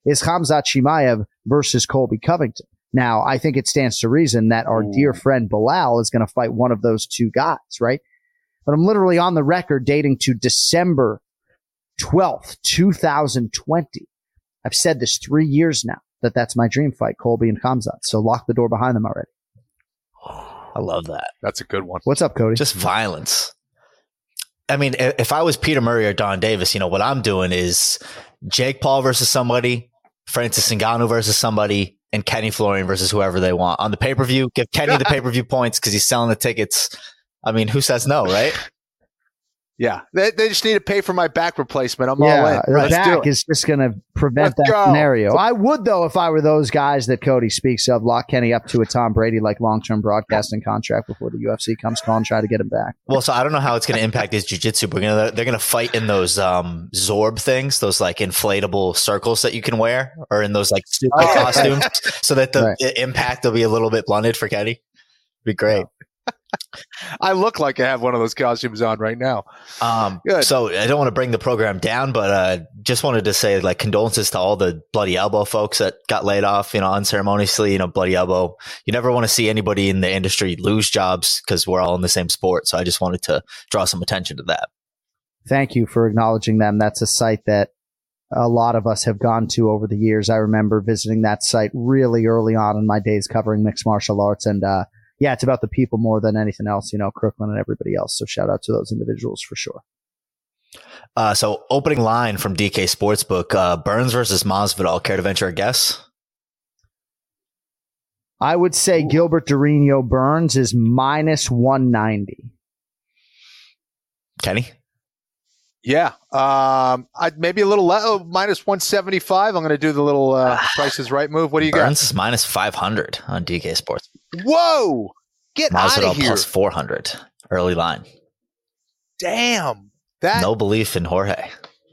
is Khamzat Chimaev versus Colby Covington. Now, I think it stands to reason that our dear friend Bilal is going to fight one of those two guys, right? But I'm literally on the record dating to December 12th, 2020. I've said this 3 years now, that's my dream fight, Colby and Khamzat. So lock the door behind them already. I love that. That's a good one. What's up, Cody? Just violence. I mean, if I was Peter Murray or Don Davis, what I'm doing is Jake Paul versus somebody, Francis Ngannou versus somebody, and Kenny Florian versus whoever they want. On the pay-per-view, give Kenny the pay-per-view points because he's selling the tickets. I mean, who says no, right? Yeah, they just need to pay for my back replacement. I'm all in. The back is just going to prevent that scenario. I would, though, if I were those guys that Cody speaks of, lock Kenny up to a Tom Brady like long-term broadcasting contract before the UFC comes calling, try to get him back. Well, so I don't know how it's going to impact his jiu-jitsu. But they're going to fight in those Zorb things, those like inflatable circles that you can wear, or in those like stupid costumes, so that the impact will be a little bit blunted for Kenny. Be great. I look like I have one of those costumes on right now. Good. So I don't want to bring the program down, but just wanted to say like condolences to all the Bloody Elbow folks that got laid off, unceremoniously. Bloody Elbow. You never want to see anybody in the industry lose jobs because we're all in the same sport. So I just wanted to draw some attention to that. Thank you for acknowledging them. That's a site that a lot of us have gone to over the years. I remember visiting that site really early on in my days covering mixed martial arts, and yeah, it's about the people more than anything else, Crooklyn and everybody else. So shout out to those individuals for sure. So opening line from DK Sportsbook, Burns versus Masvidal. Care to venture a guess? I would say Gilbert Durinho Burns is minus 190. Kenny? Yeah. I'd maybe a little minus 175. I'm going to do the little Price is Right move. What do you got? Burns is minus 500 on DK Sports. Whoa! Get out of here. Plus 400 early line. Damn. No belief in Jorge.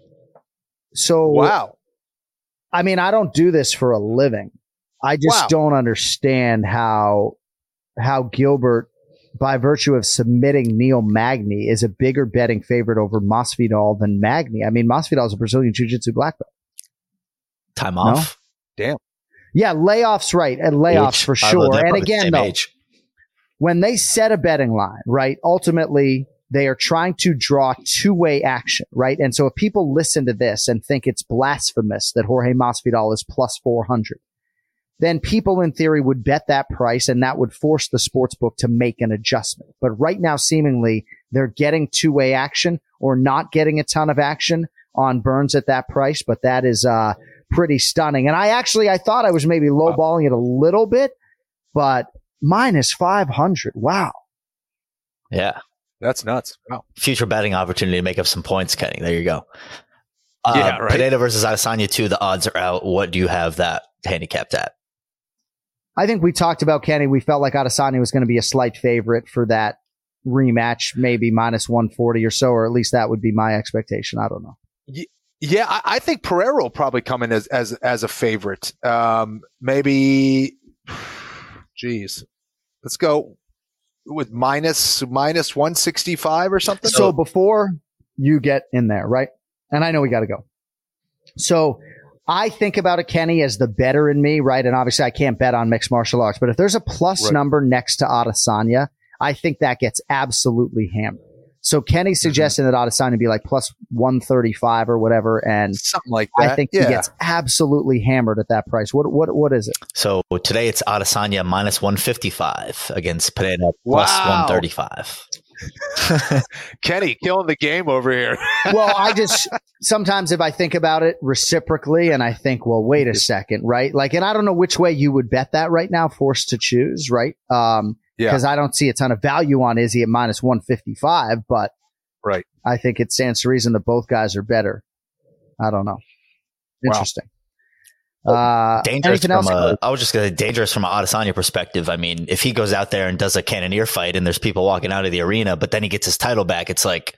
So wow. I mean, I don't do this for a living. I just don't understand how Gilbert, by virtue of submitting Neil Magny, is a bigger betting favorite over Masvidal than Magny. I mean, Masvidal is a Brazilian Jiu-Jitsu black belt. Time off? No? Damn. Yeah, layoffs, right. And layoffs for sure. And again, though, when they set a betting line, right, ultimately they are trying to draw two-way action, right? And so if people listen to this and think it's blasphemous that Jorge Masvidal is plus 400, then people in theory would bet that price and that would force the sportsbook to make an adjustment. But right now, seemingly, they're getting two-way action or not getting a ton of action on Burns at that price, but that is pretty stunning. And I thought I was maybe lowballing it a little bit, but minus 500. Wow. Yeah. That's nuts. Wow. Future betting opportunity to make up some points, Kenny. There you go. Yeah, right. Pineda versus Adesanya 2, the odds are out. What do you have that handicapped at? I think we talked about, Kenny, we felt like Adesanya was going to be a slight favorite for that rematch, maybe minus 140 or so, or at least that would be my expectation. I don't know. Yeah, I think Pereira will probably come in as a favorite. Maybe, geez, let's go with minus 165 or something. So before you get in there, right? And I know we got to go. So I think about it, Kenny, as the better in me, right? And obviously I can't bet on mixed martial arts, but if there's a plus number next to Adesanya, I think that gets absolutely hammered. So Kenny's suggesting that Adesanya be like plus 135 or whatever, and something like that. I think he gets absolutely hammered at that price. What is it? So today it's Adesanya minus 155 against Pineda plus 135. Kenny killing the game over here. Well, sometimes if I think about it reciprocally and I think, well, wait a second, right? Like, and I don't know which way you would bet that right now, forced to choose, right? Because I don't see a ton of value on Izzy at minus 155, but right, I think it stands to reason that both guys are better. I don't know. Interesting. Dangerous I was just going to say dangerous from an Adesanya perspective. I mean, if he goes out there and does a Cannonier fight and there's people walking out of the arena, but then he gets his title back, it's like,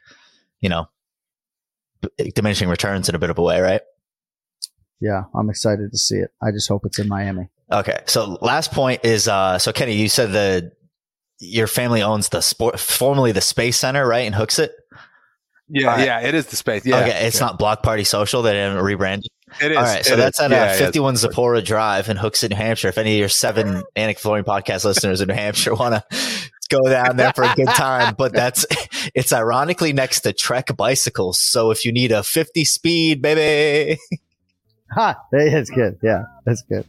diminishing returns in a bit of a way, right? Yeah, I'm excited to see it. I just hope it's in Miami. Okay, so last point is, so Kenny, you said your family owns formerly the Space Center, right, in Hooksett? Yeah, it is the Space. Yeah. Okay, it's not Block Party Social. They haven't rebranded. It is. All right, so that's at 51 Zipporah Drive in Hooksett, New Hampshire. If any of your 7 Anik Florian podcast listeners in New Hampshire want to go down there for a good time, but it's ironically next to Trek Bicycles. So if you need a 50 speed, baby. That's good. Yeah, that's good.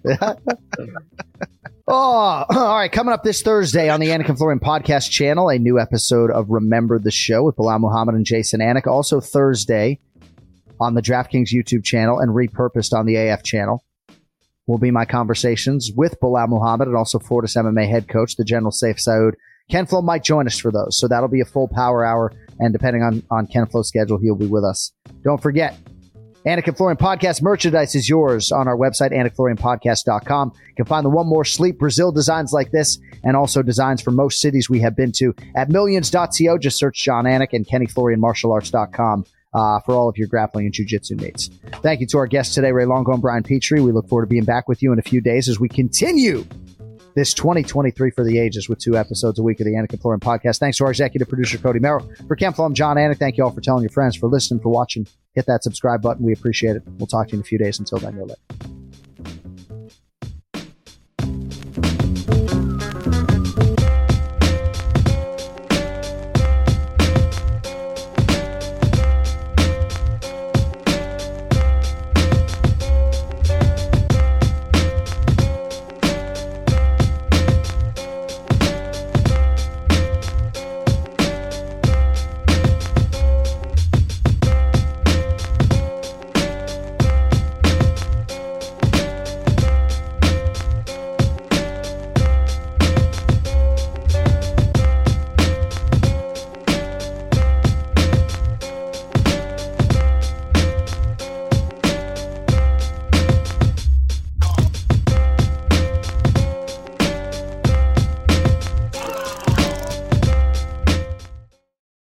All right. Coming up this Thursday on the Anik and Florian podcast channel, a new episode of Remember the Show with Bilal Muhammad and Jason Anik. Also Thursday on the DraftKings YouTube channel and repurposed on the AF channel will be my conversations with Bilal Muhammad and also Fortis MMA head coach, the General Saif Saud. Ken Flo might join us for those. So that'll be a full power hour. And depending on Ken Flo's schedule, he'll be with us. Don't forget, Anik and Florian podcast merchandise is yours on our website, AnikFlorianPodcast.com. You can find the One More Sleep Brazil designs like this and also designs for most cities we have been to at millions.co. Just search John Anik and KennyFlorianMartialArts.com for all of your grappling and jiu-jitsu needs. Thank you to our guests today, Ray Longo and Brian Petrie. We look forward to being back with you in a few days as we continue this 2023 for the ages with 2 episodes a week of the Anik and Florian podcast. Thanks to our executive producer, Cody Merrill. For Ken Flo, I'm John Anik. Thank you all for telling your friends, for listening, for watching. Hit that subscribe button. We appreciate it. We'll talk to you in a few days. Until then, you're lit.